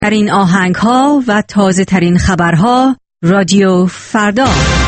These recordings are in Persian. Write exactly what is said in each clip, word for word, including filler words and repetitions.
در این آهنگ ها و تازه ترین خبرها رادیو فردا.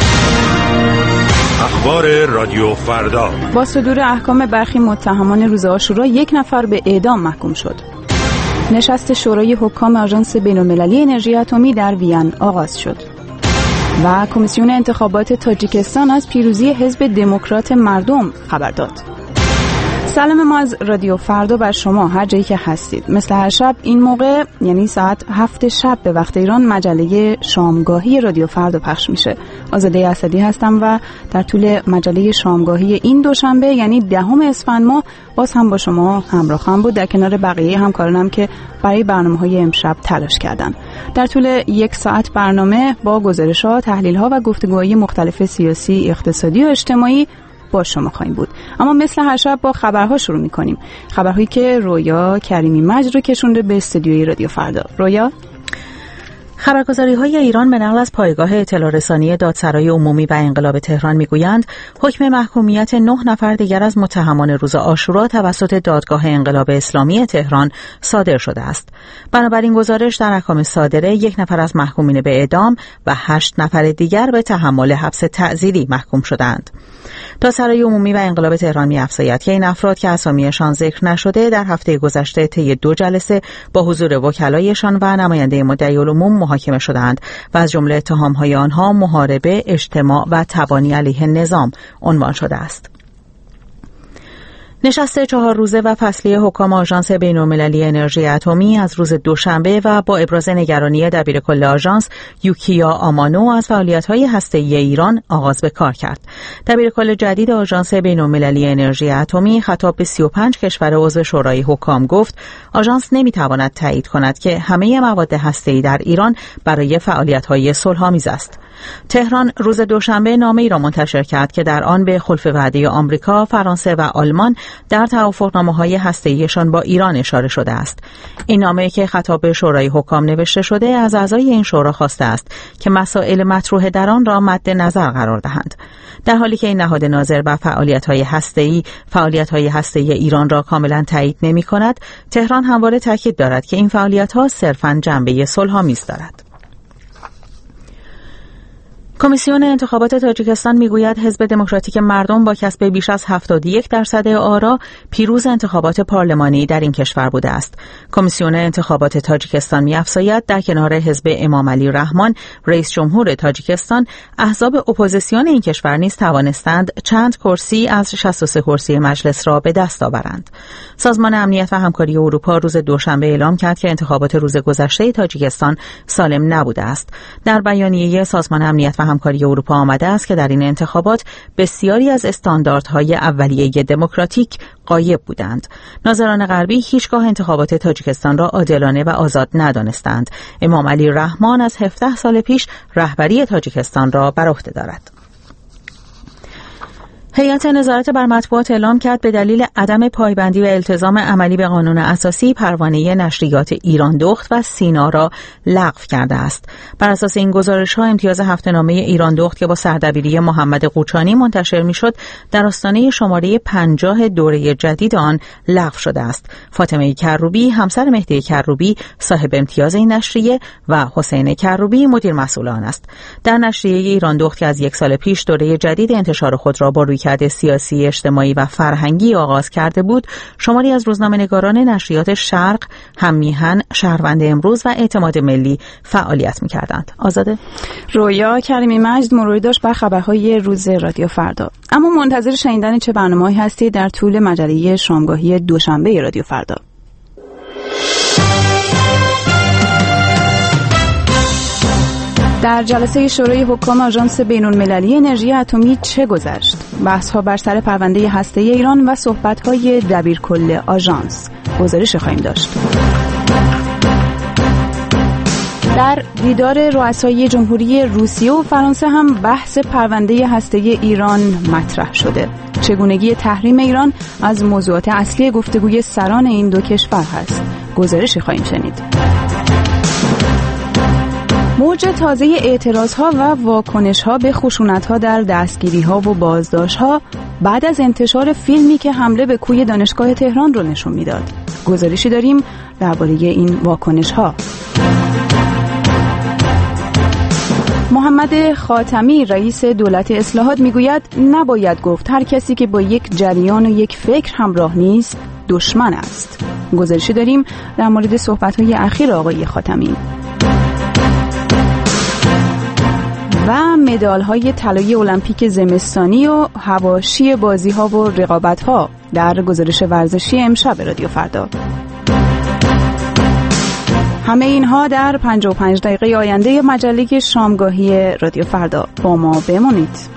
اخبار رادیو فردا. با صدور احکام برخی متهمان روز عاشورا یک نفر به اعدام محکوم شد. نشست شورای حکام آژانس بین‌المللی انرژی اتمی در وین آغاز شد. و کمیسیون انتخابات تاجیکستان از پیروزی حزب دموکرات مردم خبر داد. سلام ما از رادیو فردا بر شما هر جایی که هستید. مثل هر شب این موقع یعنی ساعت هفت شب به وقت ایران مجله شامگاهی رادیو فردا پخش میشه. آزاده اسدی هستم و در طول مجله شامگاهی این دوشنبه یعنی دهم اسفند ماه باز هم با شما همراه خواهم بود در کنار بقیه همکارانم که برای برنامه‌های امشب تلاش کردن. در طول یک ساعت برنامه با گزارش‌ها، تحلیل‌ها و گفتگوهای مختلف سیاسی، اقتصادی و اجتماعی با شما خواهیم بود. اما مثل هر شب با خبرها شروع می‌کنیم. خبرهایی که رویا کریمی مجد رو کشونده به استودیوی رادیو فردا. رویا، خبرگزاری‌های ایران به نقل از پایگاه اطلاع رسانی دادسرای عمومی و انقلاب تهران می‌گویند حکم محکومیت نه نفر دیگر از متهمان روز عاشورا توسط دادگاه انقلاب اسلامی تهران صادر شده است. بنابراین گزارش در احکام صادره یک نفر از محکومین به اعدام و هشت نفر دیگر به تحمل حبس تعزیری محکوم شدند. دادسرای عمومی و انقلاب تهران می‌افزاید که این افراد که اسامیشان ذکر نشده در هفته گذشته طی دو جلسه با حضور وکلایشان و نماینده مدعی العموم محاکمه شدند و از جمله اتهام‌های آنها محاربه، اجتماع و تبانی علیه نظام عنوان شده است. نشست چهار روزه و فصلی حکام آژانس بین‌المللی انرژی اتمی از روز دوشنبه و با ابراز نگرانی دبیرکل آژانس یوکیا آمانو از فعالیت‌های هسته‌ای ایران آغاز به کار کرد. دبیرکل جدید آژانس بین‌المللی انرژی اتمی خطاب به سی و پنج کشور عضو شورای حکام گفت آژانس نمی‌تواند تایید کند که همه مواد هسته‌ای در ایران برای فعالیت‌های صلح‌آمیز است. تهران روز دوشنبه نامه‌ای را منتشر کرد که در آن به خلف وعده آمریکا، فرانسه و آلمان در توافقنامه‌های هسته‌ایشان با ایران اشاره شده است. این نامه که خطاب به شورای حکام نوشته شده از اعضای این شورا خواسته است که مسائل مطروح در آن را مد نظر قرار دهند. در حالی که این نهاد ناظر بر فعالیت‌های هسته‌ای، فعالیت‌های هسته‌ای ایران را کاملا تایید نمی‌کند، تهران همواره تاکید دارد که این فعالیت‌ها صرفاً جنبه صلح‌آمیز دارد. کمیسیون انتخابات تاجیکستان میگوید حزب دموکراتیک مردم با کسب بیش از هفتاد و یک درصد آرا پیروز انتخابات پارلمانی در این کشور بوده است. کمیسیون انتخابات تاجیکستان می‌افزاید در کنار حزب امام علی رحمان رئیس جمهور تاجیکستان، احزاب اپوزیسیون این کشور نیز توانستند چند کرسی از شصت و سه کرسی مجلس را به دست آورند. سازمان امنیت و همکاری اروپا روز دوشنبه اعلام کرد که انتخابات روز گذشته تاجیکستان سالم نبوده است. در بیانیه سازمان امنیت و همکاری اروپا آمده است که در این انتخابات بسیاری از استانداردهای اولیه دموکراتیک غایب بودند. ناظران غربی هیچگاه انتخابات تاجیکستان را عادلانه و آزاد ندانستند. امام علی رحمان از هفده سال پیش رهبری تاجیکستان را بر عهده دارد. هیئت نظارت بر مطبوعات اعلام کرد به دلیل عدم پایبندی و التزام عملی به قانون اساسی پروانه نشریات ایران دخت و سینا را لغو کرده است. بر اساس این گزارش‌ها امتیاز هفته‌نامه ایران دخت که با سردبیری محمد قوچانی منتشر می‌شد در آستانه شماره پنجاه دوره جدید آن لغو شده است. فاطمه کروبی همسر مهدی کروبی صاحب امتیاز این نشریه و حسین کروبی مدیر مسئول آن است. در نشریه ایران دخت که از یک سال پیش دوره جدید انتشار خود را با رویکرد سیاسی، اجتماعی و فرهنگی آغاز کرده بود، شماری از روزنامه‌نگاران نشریات شرق، هممیهن، شهروند امروز و اعتماد ملی فعالیت می‌کردند. آزاده، رویا کریمی مجد مروری داشت بر خبرهای روز رادیو فردا. اما منتظر شنیدن چه برنامه‌ای هستید در طول مجله شامگاهی دوشنبه رادیو فردا؟ در جلسه شورای حکام آژانس بین‌المللی انرژی اتمی چه گذشت؟ بحث‌ها بر سر پرونده هسته‌ای ایران و صحبت‌های دبیرکل آژانس. گزارش خواهیم داشت. در دیدار رؤسای جمهوری روسیه و فرانسه هم بحث پرونده هسته‌ای ایران مطرح شده. چگونگی تحریم ایران از موضوعات اصلی گفتگوی سران این دو کشور هست. گزارشی خواهیم شنید. موج تازه اعتراض‌ها و واکنش‌ها به خشونت‌ها در دستگیری‌ها و بازداشت‌ها بعد از انتشار فیلمی که حمله به کوی دانشگاه تهران رو نشون میداد. گزارشی داریم درباره این واکنش‌ها. محمد خاتمی رئیس دولت اصلاحات میگوید نباید گفت هر کسی که با یک جریان و یک فکر همراه نیست دشمن است. گزارشی داریم در مورد صحبت‌های اخیر آقای خاتمی. و مدال‌های طلایی المپیک زمستانی و حواشی بازی‌ها و رقابت‌ها در گزارش ورزشی امشب رادیو فردا. همه اینها در پنجاه و پنج دقیقه آینده مجله شامگاهی رادیو فردا. با ما بمانید.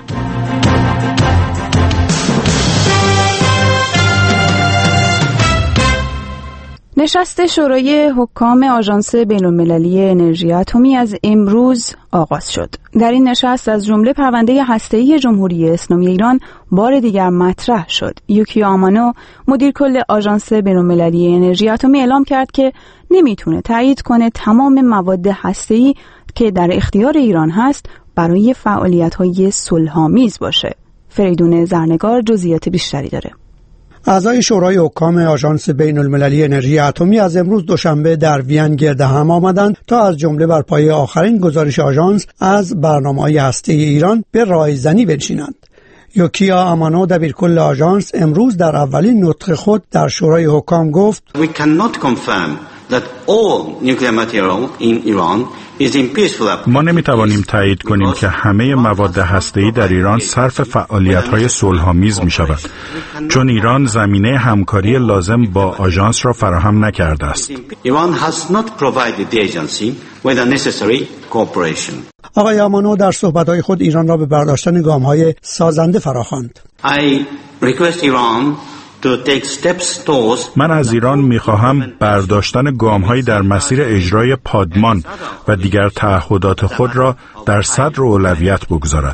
نشست شورای حکام آژانس بین‌المللی انرژی اتمی از امروز آغاز شد. در این نشست از جمله پرونده هسته‌ای جمهوری اسلامی ایران بار دیگر مطرح شد. یوکیا آمانو مدیر کل آژانس بین‌المللی انرژی اتمی اعلام کرد که نمیتونه تایید کنه تمام مواد هسته‌ای که در اختیار ایران هست برای فعالیت‌های صلح‌آمیز باشه. فریدون زرنگار جزئیات بیشتری داره. اعضای شورای حکام آژانس بین‌المللی انرژی اتمی از امروز دوشنبه در وین گرد هم آمدند تا از جمله بر پایه آخرین گزارش آژانس از برنامه‌های هسته‌ای ایران به رایزنی بنشینند. یوکیا آمانو دبیرکل آژانس امروز در اولین نطق خود در شورای حکام گفت We cannot confirm that all nuclear material in Iran is in peaceful application. ما نمیتوانیم تایید کنیم که همه مواد هسته‌ای در ایران صرف فعالیت‌های صلح‌آمیز می‌شود، چون ایران زمینه همکاری لازم با آژانس را فراهم نکرده است. Iran has not provided the agency with the necessary cooperation. آقای آمانو در صحبت‌های خود ایران را به برداشتن گام‌های سازنده فراخواند. I request Iran من از ایران می‌خواهم برداشتن گام‌هایی در مسیر اجرای پادمان و دیگر تعهدات خود را در صدر اولویت بگذارد.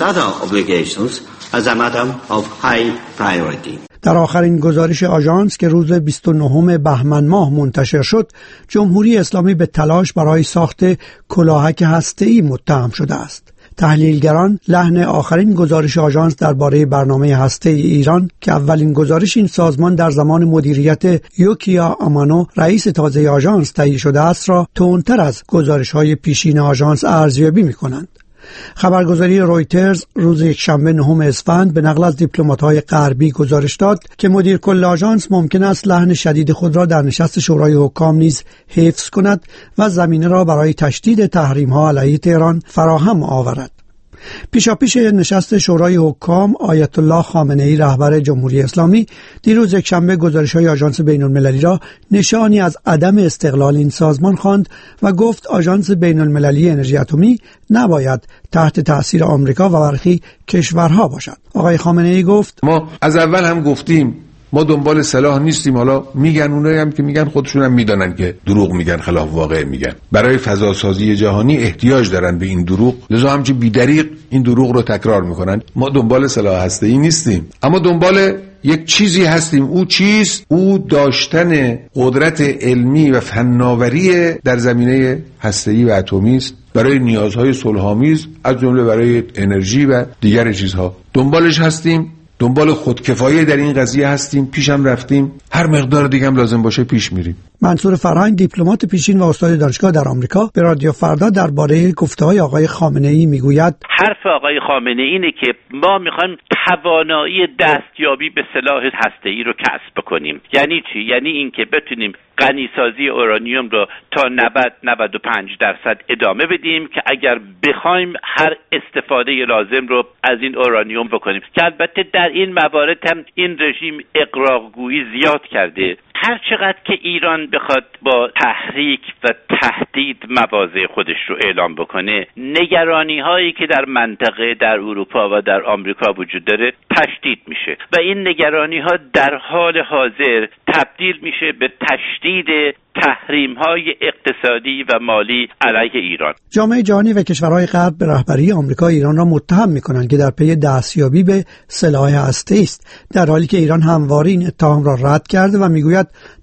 در آخرین گزارش آژانس که روز بیست و نهم بهمن ماه منتشر شد، جمهوری اسلامی به تلاش برای ساخت کلاهک هسته‌ای متهم شده است. تحلیلگران لحن آخرین گزارش آژانس درباره برنامه هسته‌ای ایران که اولین گزارش این سازمان در زمان مدیریت یوکیا آمانو رئیس تازه آژانس تهیه شده است را تندتر از گزارش‌های پیشین آژانس ارزیابی می‌کنند. خبرگزاری رویترز روز یکشنبه نهم اسفند به نقل از دیپلمات‌های غربی گزارش داد که مدیر کل آژانس ممکن است لحن شدید خود را در نشست شورای حکام نیز حفظ کند و زمینه را برای تشدید تحریم‌ها علیه تهران فراهم آورد. پیشاپیش نشست شورای حکام آیت الله خامنه‌ای رهبر جمهوری اسلامی دیروز یکشنبه گزارش‌های آژانس بین‌المللی را نشانی از عدم استقلال این سازمان خواند و گفت آژانس بین‌المللی انرژی اتمی نباید تحت تأثیر آمریکا و برخی کشورها باشد. آقای خامنه‌ای گفت ما از اول هم گفتیم ما دنبال سلاح نیستیم. حالا میگن اونایی هم که میگن خودشون هم میدونن که دروغ میگن، خلاف واقع میگن. برای فضاسازی جهانی احتیاج دارن به این دروغ، لذا همچی بی‌دریغ این دروغ رو تکرار میکنن. ما دنبال سلاح هسته‌ای نیستیم، اما دنبال یک چیزی هستیم. او چیز؟ او داشتن قدرت علمی و فناوری در زمینه هسته‌ای و اتمی است برای نیازهای صلح‌آمیز، از جمله برای انرژی و دیگر چیزها. دنبالش هستیم، دنبال خودکفایی در این قضیه هستیم، پیشم رفتیم، هر مقدار دیگه هم لازم باشه پیش میریم. منصور فرهنگ دیپلمات پیشین و استاد دانشگاه در آمریکا به رادیو فردا درباره گفته‌های آقای خامنه‌ای میگوید حرف آقای خامنه‌ای اینه که ما میخوایم توانایی دستیابی به سلاح هسته‌ای رو کسب کنیم. یعنی چی؟ یعنی اینکه بتونیم غنیسازی اورانیوم رو تا نود تا نود و پنج درصد ادامه بدیم که اگر بخوایم هر استفاده لازم رو از این اورانیوم بکنیم، که البته در این موارد هم این رژیم اغراق‌گویی زیاد کرده. هر چقدر که ایران بخواد با تحریک و تهدید مواضع خودش رو اعلام بکنه، نگرانی هایی که در منطقه، در اروپا و در آمریکا وجود داره تشدید میشه و این نگرانی ها در حال حاضر تبدیل میشه به تشدید تحریم های اقتصادی و مالی علیه ایران. جامعه جهانی و کشورهای غرب به رهبری آمریکا ایران را متهم میکنند که در پی دستیابی به سلاح هسته‌ای است، در حالی که ایران همواره این اتهام را رد کرده و میگوید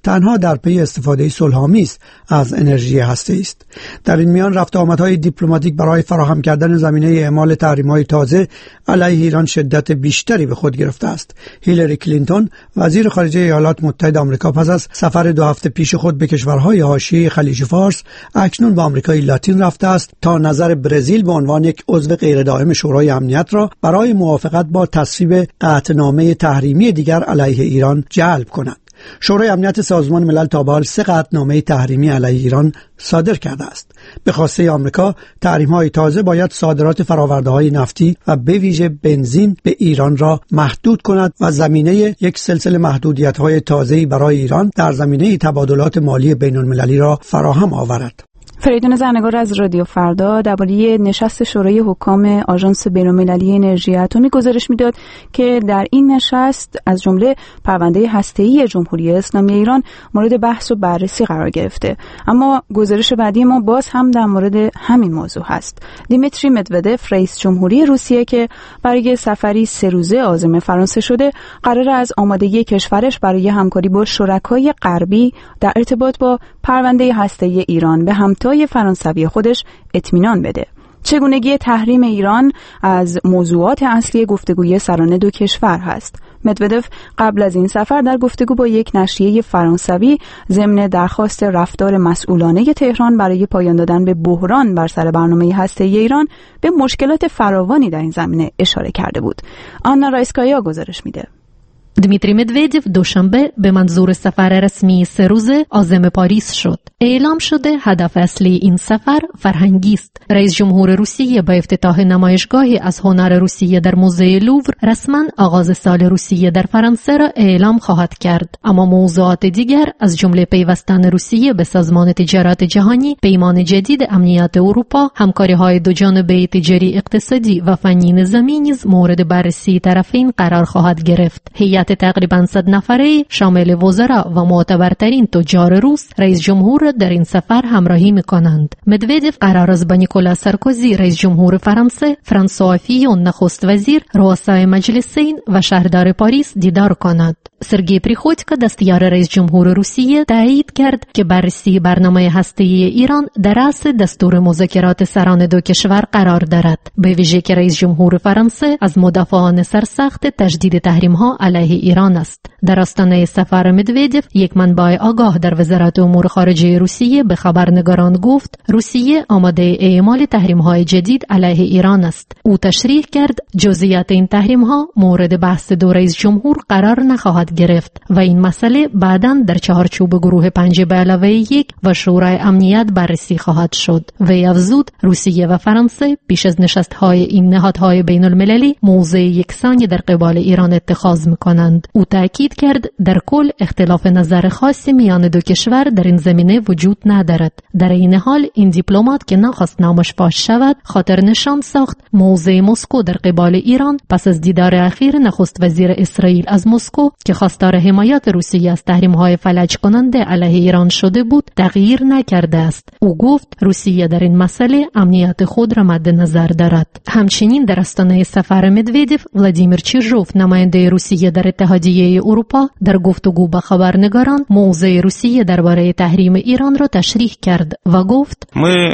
تنها در پی استفاده صلح‌آمیز از انرژی هسته‌ای است. در این میان رفت آمدهای دیپلماتیک برای فراهم کردن زمینه اعمال تحریم‌های تازه علیه ایران شدت بیشتری به خود گرفته است. هیلاری کلینتون وزیر خارجه ایالات متحده آمریکا پس از سفر دو هفته پیش خود به کشورهای حاشیه خلیج فارس اکنون به آمریکای لاتین رفته است تا نظر برزیل به عنوان یک عضو غیردائم شورای امنیت را برای موافقت با تصویب قطعنامه تحریمی دیگر علیه ایران جلب کند. شورای امنیت سازمان ملل تا به حال سه قطعنامه تحریمی علیه ایران صادر کرده است. به خواسته آمریکا تحریم‌های تازه باید صادرات فرآورده‌های نفتی و به ویژه بنزین به ایران را محدود کند و زمینه یک سلسله محدودیت‌های تازه‌ای برای ایران در زمینه تبادلات مالی بین‌المللی را فراهم آورد. فریدون زرنگار از رادیو فردا درباره نشست شورای حکام آژانس بین‌المللی انرژی اتمی گزارش میداد که در این نشست از جمله پرونده هسته‌ای جمهوری اسلامی ایران مورد بحث و بررسی قرار گرفته. اما گزارش بعدی ما باز هم در مورد همین موضوع هست. دیمیتری مدودف رئیس جمهوری روسیه که برای سفری سه روزه عازم فرانسه شده، قرار از آمادگی کشورش برای همکاری با شرکای غربی در ارتباط با پرونده هسته‌ای ایران به همتا فرانسوی خودش اطمینان بده. چگونگی تحریم ایران از موضوعات اصلی گفتگوی سران دو کشور هست. مدودف قبل از این سفر در گفتگو با یک نشریه فرانسوی ضمن درخواست رفتار مسئولانه تهران برای پایان دادن به بحران بر سر برنامه هسته‌ای ایران به مشکلات فراوانی در این زمینه اشاره کرده بود. آنا رایسکایا گزارش میده. دمیتری مدودف دوشنبه به منظور سفر رسمی سه روزه عازم پاریس شد. اعلام شده هدف اصلی این سفر فرهنگی است. رئیس جمهور روسیه با افتتاح نمایشگاهی از هنر روسیه در موزه لوور رسما آغاز سال روسیه در فرانسه را اعلام خواهد کرد. اما موضوعات دیگر از جمله پیوستن روسیه به سازمان تجارت جهانی، پیمان جدید امنیت اروپا، همکاری‌های دو جانبه تجاری، اقتصادی و فنی نظامی نیز مورد بررسی طرفین قرار خواهد گرفت. هیئت تقریباً صد نفره شامل وزرا و معتبرترین تجار روس رئیس جمهور در این سفر همراهی می‌کنند. مدودف قرار است با نیکولا سارکوزی رئیس جمهور فرانسه، فرانسوا فیون نخست وزیر، رؤسای مجلسین و شهردار پاریس دیدار کند. سرگئی پریخوتکا دستیار رئیس جمهور روسیه تایید کرد که بررسی برنامه هسته‌ای ایران در رأس دستور مذاکرات سران دو کشور قرار دارد. به ویژه که رئیس جمهور فرانسه از مدافعان سرسخت تجدید تحریم‌ها علیه ایران است. در آستانه سفر مدودف یک منبع آگاه در وزارت امور خارجه روسیه به خبرنگاران گفت روسیه آماده اعمال تحریم‌های جدید علیه ایران است. او تشریح کرد جزئیات این تحریم‌ها مورد بحث دو رئیس جمهور قرار نخواهد گرفت و این مسئله بعداً در چهارچوب گروه پنج به علاوه یک و شورای امنیت بررسی خواهد شد. وی افزود روسیه و فرانسه پیش از نشست‌های این نهادهای بین‌المللی موضع یکسانی در قبال ایران اتخاذ می‌کنند. او تأکید کرد در کل اختلاف نظر خاصی میان دو کشور در این زمینه وجود ندارد. در این حال این دیپلمات که نخواست نامش فاش شود خاطر نشان ساخت موضع مسکو در قبال ایران پس از دیدار اخیر نخست وزیر اسرائیل از مسکو که خواستار حمایت روسیه از تحریم‌های فلج کننده علیه ایران شده بود تغییر نکرده است. او گفت روسیه در این مسئله امنیت خود را مد نظر دارد. همچنین در آستانه سفر مدودف ولادیمیر چیرژوف نماینده روسیه در اتحادیه اروپا در گفتگو با خبرنگاران موضع روسیه درباره تحریم ایران را تشریح کرد و گفت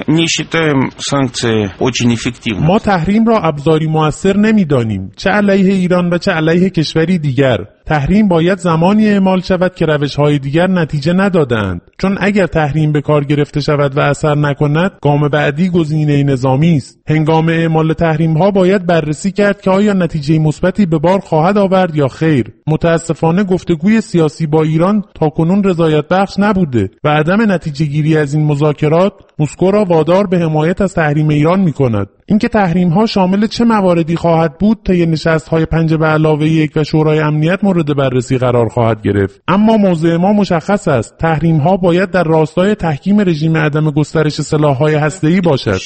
ما تحریم را ابزاری مؤثر نمی‌دانیم، چه علیه ایران و چه علیه کشوری دیگر. تحریم باید زمانی اعمال شود که روش‌های دیگر نتیجه ندادند، چون اگر تحریم به کار گرفته شود و اثر نکند گام بعدی گزینه نظامی است. هنگام اعمال تحریم‌ها باید بررسی کرد که آیا نتیجه مثبتی به بار خواهد آورد یا خیر. متاسفانه گفتگوی سیاسی با ایران تاکنون رضایت بخش نبوده و عدم نتیجه گیری از این مذاکرات مسکو را وادار به حمایت از تحریم ایران می‌کند. اینکه تحریم‌ها شامل چه مواردی خواهد بود طی نشست‌های پنج به علاوه یک و شورای امنیت مورد بررسی قرار خواهد گرفت. اما موضوع ما مشخص است، تحریم‌ها باید در راستای تحکیم رژیم عدم گسترش سلاح‌های هسته‌ای باشد.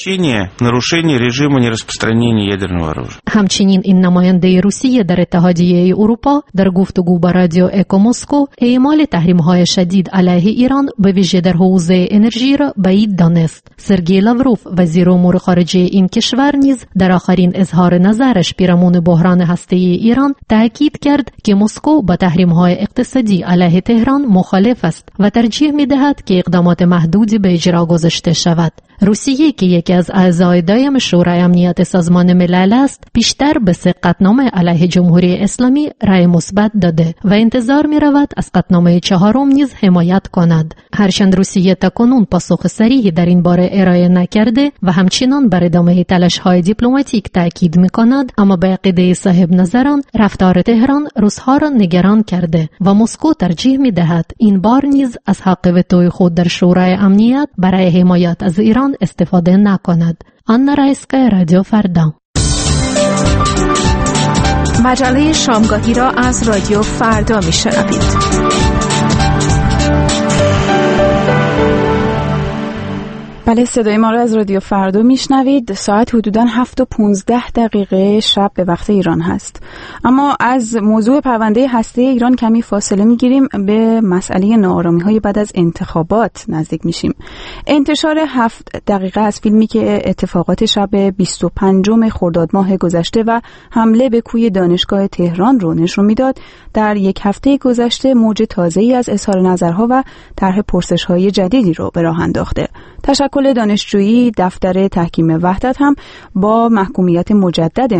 همچنین این نماینده روسیه در اتحادیه اروپا در گفتگو با رادیو اکو مسکو اعمال تحریم‌های شدید علیه ایران به ویژه در حوزه انرژی را بعید دانست. سرگئی لاوروف وزیر امور خارجه این کشور کشور نیز در آخرین اظهار نظرش پیرامون بحران هسته‌ای ایران تاکید کرد که مسکو با تحریم‌های اقتصادی علیه تهران مخالف است و ترجیح می‌دهد که اقدامات محدودی به اجرا گذاشته شود. روسیه که یکی از اعضای دایم شورای امنیت سازمان ملل است، پیشتر به سه قطعنامه علیه جمهوری اسلامی رأی مثبت داده و انتظار می‌رود از قطعنامه چهارم نیز حمایت کند. هرچند روسیه تاکنون پاسخ صریحی در این باره ارائه نکرده و همچنان بر ادامه تلاش‌های دیپلماتیک تاکید می‌کند، اما به عقیده صاحب نظران رفتار تهران روس‌ها را نگران کرده و مسکو ترجیح می‌دهد این بار نیز از حق وتوی خود در شورای امنیت برای حمایت از ایران استفاده نکند. آنا رایسکا، رادیو فردا. مجله شامگاهی را از رادیو فردا میشنوید. بله، صدای ما را از رادیو فردا میشنوید. ساعت حدوداً هفت و پونزده دقیقه شب به وقت ایران هست. اما از موضوع پرونده هسته ایران کمی فاصله میگیریم، به مسئله ناآرامی های بعد از انتخابات نزدیک میشیم. انتشار هفت دقیقه از فیلمی که اتفاقات شب بیست و پنجم خرداد ماه گذشته و حمله به کوی دانشگاه تهران رو نشون میداد، در یک هفته گذشته موج تازه‌ای از اظهار نظرها و طرح پرسش‌های جدیدی رو به راه انداخته. تشکل دانشجویی دفتر تحکیم وحدت هم با محکومیت مجدد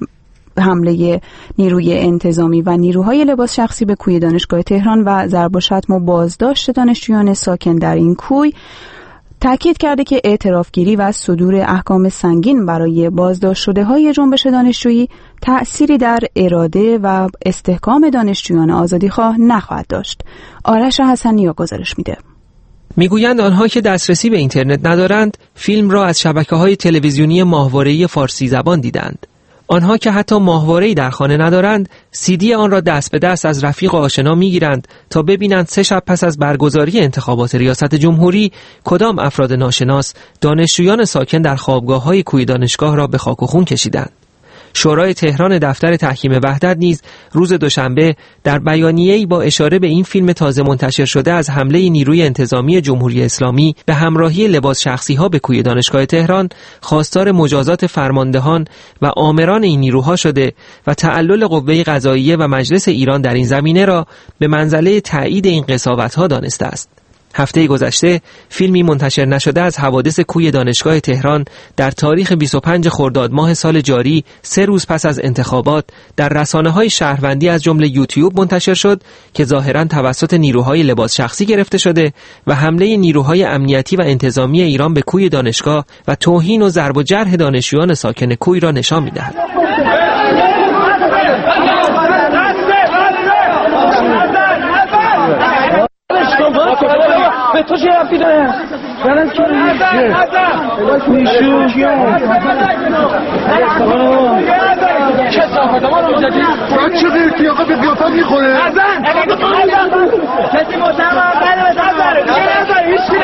حمله نیروی انتظامی و نیروهای لباس شخصی به کوی دانشگاه تهران و ضرب و شتم و بازداشت دانشجویان ساکن در این کوی تاکید کرده که اعترافگیری و صدور احکام سنگین برای بازداشت شده های جنبش دانشجویی تأثیری در اراده و استحکام دانشجویان آزادیخواه نخواهد داشت. آرش حسنی گزارش میده. میگویند آنها که دسترسی به اینترنت ندارند فیلم را از شبکه‌های تلویزیونی ماهواره‌ای فارسی زبان دیدند. آنها که حتی ماهواره‌ای در خانه ندارند سی دی آن را دست به دست از رفیق آشنا میگیرند تا ببینند سه شب پس از برگزاری انتخابات ریاست جمهوری کدام افراد ناشناس دانشجویان ساکن در خوابگاه‌های کوی دانشگاه را به خاک و خون کشیدند. شورای تهران دفتر تحکیم وحدت نیز روز دوشنبه در بیانیه‌ای با اشاره به این فیلم تازه منتشر شده از حمله نیروی انتظامی جمهوری اسلامی به همراهی لباس شخصی‌ها به کوی دانشگاه تهران خواستار مجازات فرماندهان و آمران این نیروها شده و تعلل قوه قضاییه و مجلس ایران در این زمینه را به منزله تایید این قضاوت‌ها دانسته است. هفته گذشته فیلمی منتشر نشده از حوادث کوی دانشگاه تهران در تاریخ بیست و پنج خرداد ماه سال جاری، سه روز پس از انتخابات، در رسانه‌های شهروندی از جمله یوتیوب منتشر شد که ظاهراً توسط نیروهای لباس شخصی گرفته شده و حمله نیروهای امنیتی و انتظامی ایران به کوی دانشگاه و توهین و ضرب و جرح دانشجویان ساکن کوی را نشان می‌دهد. به تو چه رفتی داره؟ برن که نیشو چه صافت ما رو میزدی؟ باید چه قیرتی آقا به قیافت میخوره؟ ازن! کسی مطمئن بله بزن هیچ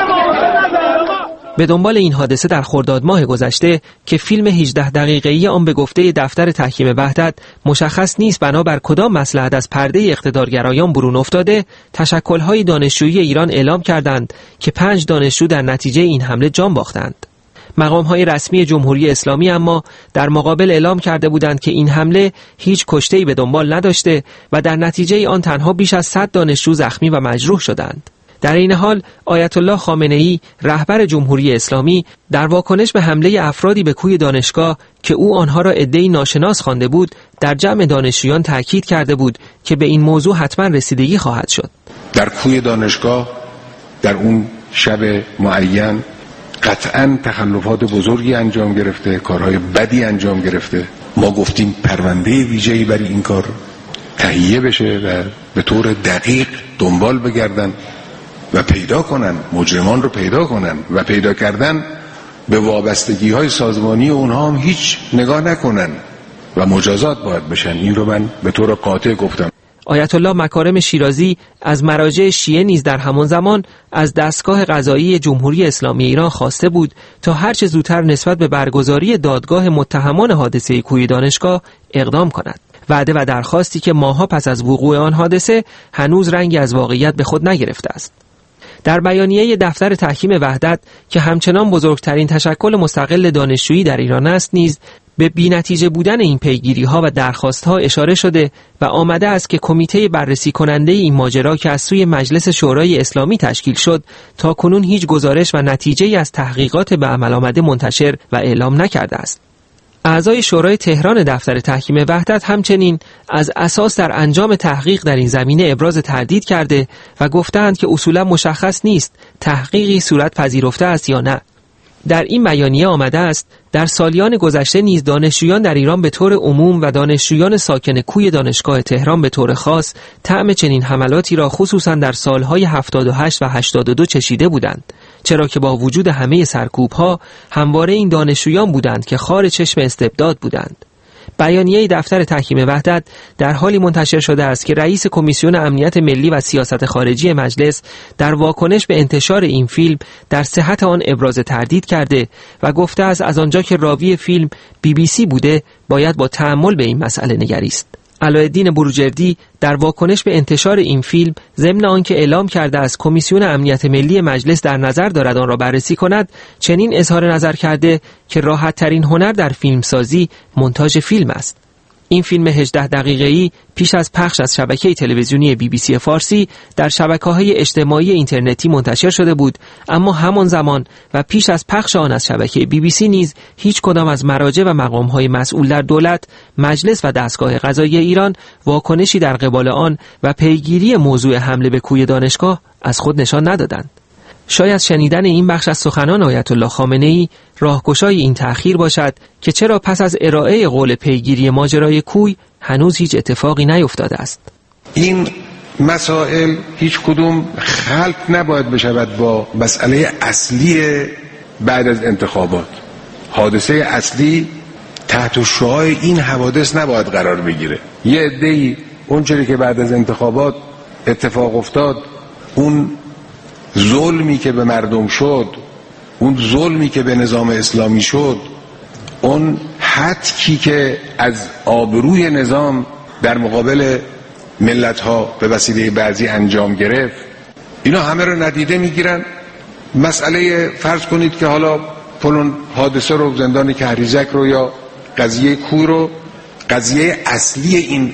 به دنبال این حادثه در خرداد ماه گذشته که فیلم هجده دقیقه‌ای آن به گفته دفتر تحکیم وحدت مشخص نیست بنابر کدام مصلحت از پرده اقتدارگرایان برون افتاده، تشکل‌های دانشجویی ایران اعلام کردند که پنج دانشجو در نتیجه این حمله جان باختند. مقام‌های رسمی جمهوری اسلامی اما در مقابل اعلام کرده بودند که این حمله هیچ کشته‌ای به دنبال نداشته و در نتیجه آن تنها بیش از صد دانشجو زخمی و مجروح شدند. در این حال آیت الله خامنه‌ای رهبر جمهوری اسلامی در واکنش به حمله افرادی به کوی دانشگاه که او آنها را عده‌ای ناشناس خوانده بود در جمع دانشجویان تاکید کرده بود که به این موضوع حتما رسیدگی خواهد شد. در کوی دانشگاه در اون شب معین قطعاً تخلفات بزرگی انجام گرفته، کارهای بدی انجام گرفته. ما گفتیم پرونده ویژه‌ای برای این کار تهیه بشه و به طور دقیق دنبال بگردن و پیدا کنن، مجرمان رو پیدا کنن و پیدا کردن به وابستگی های سازمانی اونها هم هیچ نگاه نکنن و مجازات باید بشن. این رو من به طور قاطع گفتم. آیت الله مکارم شیرازی از مراجع شیعه نیز در همان زمان از دستگاه قضایی جمهوری اسلامی ایران خواسته بود تا هرچه زودتر نسبت به برگزاری دادگاه متهمان حادثه کوی دانشگاه اقدام کند. وعده و درخواستی که ماها پس از وقوع آن حادثه هنوز رنگی از واقعیت به خود نگرفته است. در بیانیه دفتر تحکیم وحدت که همچنان بزرگترین تشکل مستقل دانشجویی در ایران است نیز به بی‌نتیجه بودن این پیگیری‌ها و درخواست‌ها اشاره شده و آمده است که کمیته بررسی کننده این ماجرا که از سوی مجلس شورای اسلامی تشکیل شد تا کنون هیچ گزارش و نتیجه‌ای از تحقیقات به عمل آمده منتشر و اعلام نکرده است. اعضای شورای تهران دفتر تحکیم وحدت همچنین از اساس در انجام تحقیق در این زمینه ابراز تردید کرده و گفتند که اصولا مشخص نیست تحقیقی صورت پذیرفته است یا نه. در این بیانیه آمده است در سالیان گذشته نیز دانشجویان در ایران به طور عموم و دانشجویان ساکن کوی دانشگاه تهران به طور خاص طعم چنین حملاتی را خصوصا در سالهای هفتاد و هشت و هشتاد و دو چشیده بودند، چرا که با وجود همه سرکوب‌ها همواره این دانشجویان بودند که خار چشم استبداد بودند. بیانیه دفتر تحکیم وحدت در حالی منتشر شده است که رئیس کمیسیون امنیت ملی و سیاست خارجی مجلس در واکنش به انتشار این فیلم در صحت آن ابراز تردید کرده و گفته است از آنجا که راوی فیلم بی بی سی بوده باید با تأمل به این مسئله نگریست. علایالدین بروجردی در واکنش به انتشار این فیلم ضمن آنکه اعلام کرده است کمیسیون امنیت ملی مجلس در نظر دارد آن را بررسی کند، چنین اظهار نظر کرده که راحت ترین هنر در فیلمسازی مونتاژ فیلم است. این فیلم هجده دقیقه‌ای پیش از پخش از شبکه تلویزیونی بی بی سی فارسی در شبکه‌های اجتماعی اینترنتی منتشر شده بود، اما همان زمان و پیش از پخش آن از شبکه بی بی سی نیز هیچ کدام از مراجع و مقام‌های مسئول در دولت، مجلس و دستگاه قضایی ایران واکنشی در قبال آن و پیگیری موضوع حمله به کوی دانشگاه از خود نشان ندادند. شاید شنیدن این بخش از سخنان آیت الله خامنه‌ای راهگشای این تأخیر باشد که چرا پس از ارائه قول پیگیری ماجرای کوی هنوز هیچ اتفاقی نیفتاده است. این مسائل هیچ کدوم خلط نباید بشود با مسئله اصلی بعد از انتخابات. حادثه اصلی تحت شعاع این حوادث نباید قرار بگیره. یه عده‌ای اونچوری که بعد از انتخابات اتفاق افتاد، اون ظلمی که به مردم شد، اون ظلمی که به نظام اسلامی شد، اون حدکی که از آبروی نظام در مقابل ملت‌ها به وسیله بعضی انجام گرفت، اینا همه رو ندیده میگیرن. مسئله فرض کنید که حالا فلان حادثه رو، زندان کهریزک رو یا قضیه کوی رو، قضیه اصلی این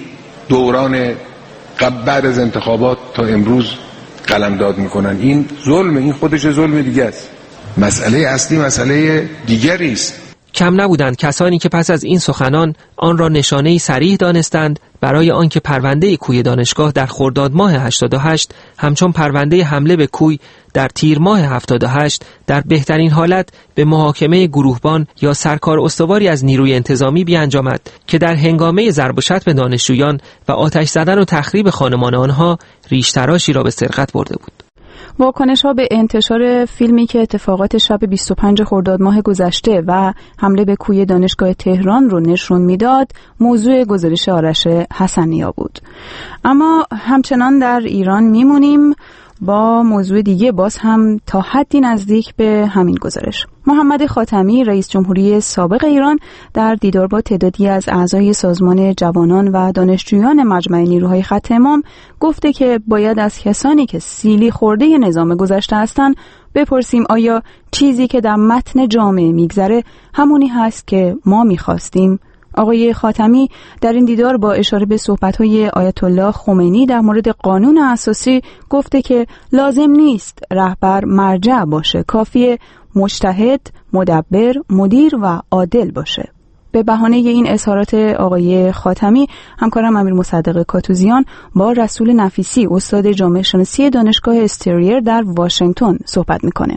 دوران قبل بعد از انتخابات تا امروز قلمداد میکنن. این ظلم، این خودش ظلم دیگه است. مسئله اصلی مسئله دیگری است. کم نبودند کسانی که پس از این سخنان آن را نشانه‌ای صریح دانستند برای آنکه پرونده کوی دانشگاه در خرداد ماه هشتاد و هشت همچون پرونده حمله به کوی در تیر ماه هفتاد و هشت در بهترین حالت به محاکمه گروهبان یا سرکار استواری از نیروی انتظامی بیانجامد که در هنگامه ضرب و شتم دانشجویان و آتش زدن و تخریب خانمان آنها ریش تراشی را به سرقت برده بود. واکنش ها به انتشار فیلمی که اتفاقات شب بیست و پنج خرداد ماه گذشته و حمله به کوی دانشگاه تهران رو نشون میداد موضوع گزارش آرش حسنیا بود. اما همچنان در ایران میمونیم با موضوع دیگه، باز هم تا حدی نزدیک به همین گزارش. محمد خاتمی رئیس جمهوری سابق ایران در دیدار با تعدادی از اعضای سازمان جوانان و دانشجویان مجمع نیروهای خط امام گفته که باید از کسانی که سیلی خورده نظام گذشته هستند بپرسیم آیا چیزی که در متن جامعه میگذره همونی هست که ما میخواستیم؟ آقای خاتمی در این دیدار با اشاره به صحبت‌های آیت الله خمینی در مورد قانون اساسی گفته که لازم نیست رهبر مرجع باشه، کافیه مجتهد، مدبر، مدیر و عادل باشه. به بهانه این اظهارات آقای خاتمی، همکارم امیر مصدق کاتوزیان با رسول نفیسی استاد جامعه شناسی دانشگاه استریر در واشنگتن صحبت میکنه.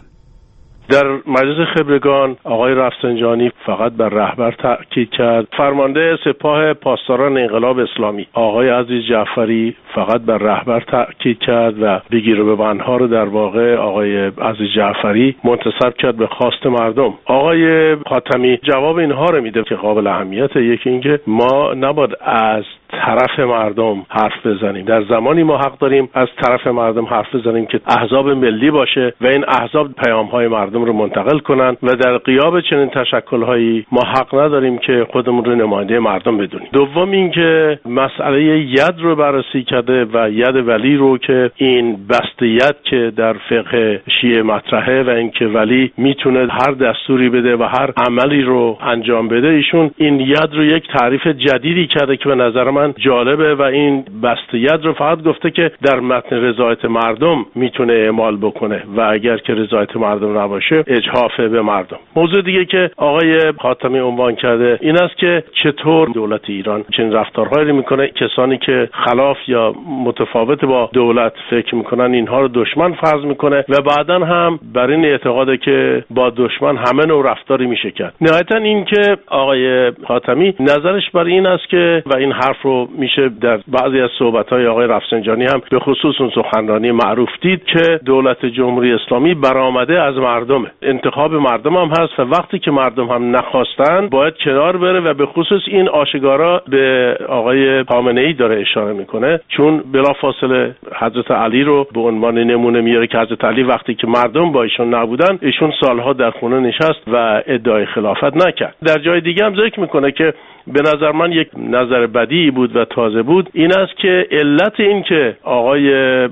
در مجلس خبرگان آقای رفسنجانی فقط بر رهبر تاکید کرد. فرمانده سپاه پاسداران انقلاب اسلامی آقای عزیز جعفری فقط بر رهبر تاکید کرد و بگیر و ببندها رو در واقع آقای عزیز جعفری منتسب کرد به خواست مردم. آقای خاتمی جواب اینها رو میده که قابل اهمیته. یکی اینکه ما نباید از طرف مردم حرف بزنیم. در زمانی ما حق داریم از طرف مردم حرف بزنیم که احزاب ملی باشه و این احزاب پیام‌های مردم رو منتقل کنن و در غیاب چنین تشکل‌هایی ما حق نداریم که خودمون رو نماینده مردم بدونیم. دوم اینکه مسئله ید رو بررسی کرده و ید ولی رو که این بسته ید که در فقه شیعه مطرحه و اینکه ولی میتونه هر دستوری بده و هر عملی رو انجام بده، ایشون این ید رو یک تعریف جدیدی کرده که به نظر من جالبه و این بسته ید رو فقط گفته که در متن رضایت مردم میتونه اعمال بکنه و اگر که رضایت مردم نباشه اجحاف به مردم. موضوع دیگه که آقای خاتمی عنوان کرده این است که چطور دولت ایران چنین رفتارهایی رو میکنه، کسانی که خلاف یا متفاوت با دولت فکر میکنن اینها رو دشمن فرض میکنه و بعداً هم بر این اعتقاده که با دشمن همه نوع رفتاری میشه کرد. نهایتاً این که آقای خاتمی نظرش بر این است که و این حرف رو میشه در بعضی از صحبت‌های آقای رفسنجانی هم به خصوص اون سخنرانی معروف دید که دولت جمهوری اسلامی برآمده از مردمه، انتخاب مردم هم هست و وقتی که مردم هم نخواستن باید کنار بره و به خصوص این آشکارا به آقای خامنه‌ای داره اشاره میکنه، چون بلافاصله حضرت علی رو به عنوان نمونه میاره که حضرت علی وقتی که مردم با ایشون نبودن ایشون سالها در خونه نشست و ادعای خلافت نکرد. در جای دیگه هم ذکر میکنه که به نظر من یک نظر بدیعی بود و تازه بود، این است که علت این که آقای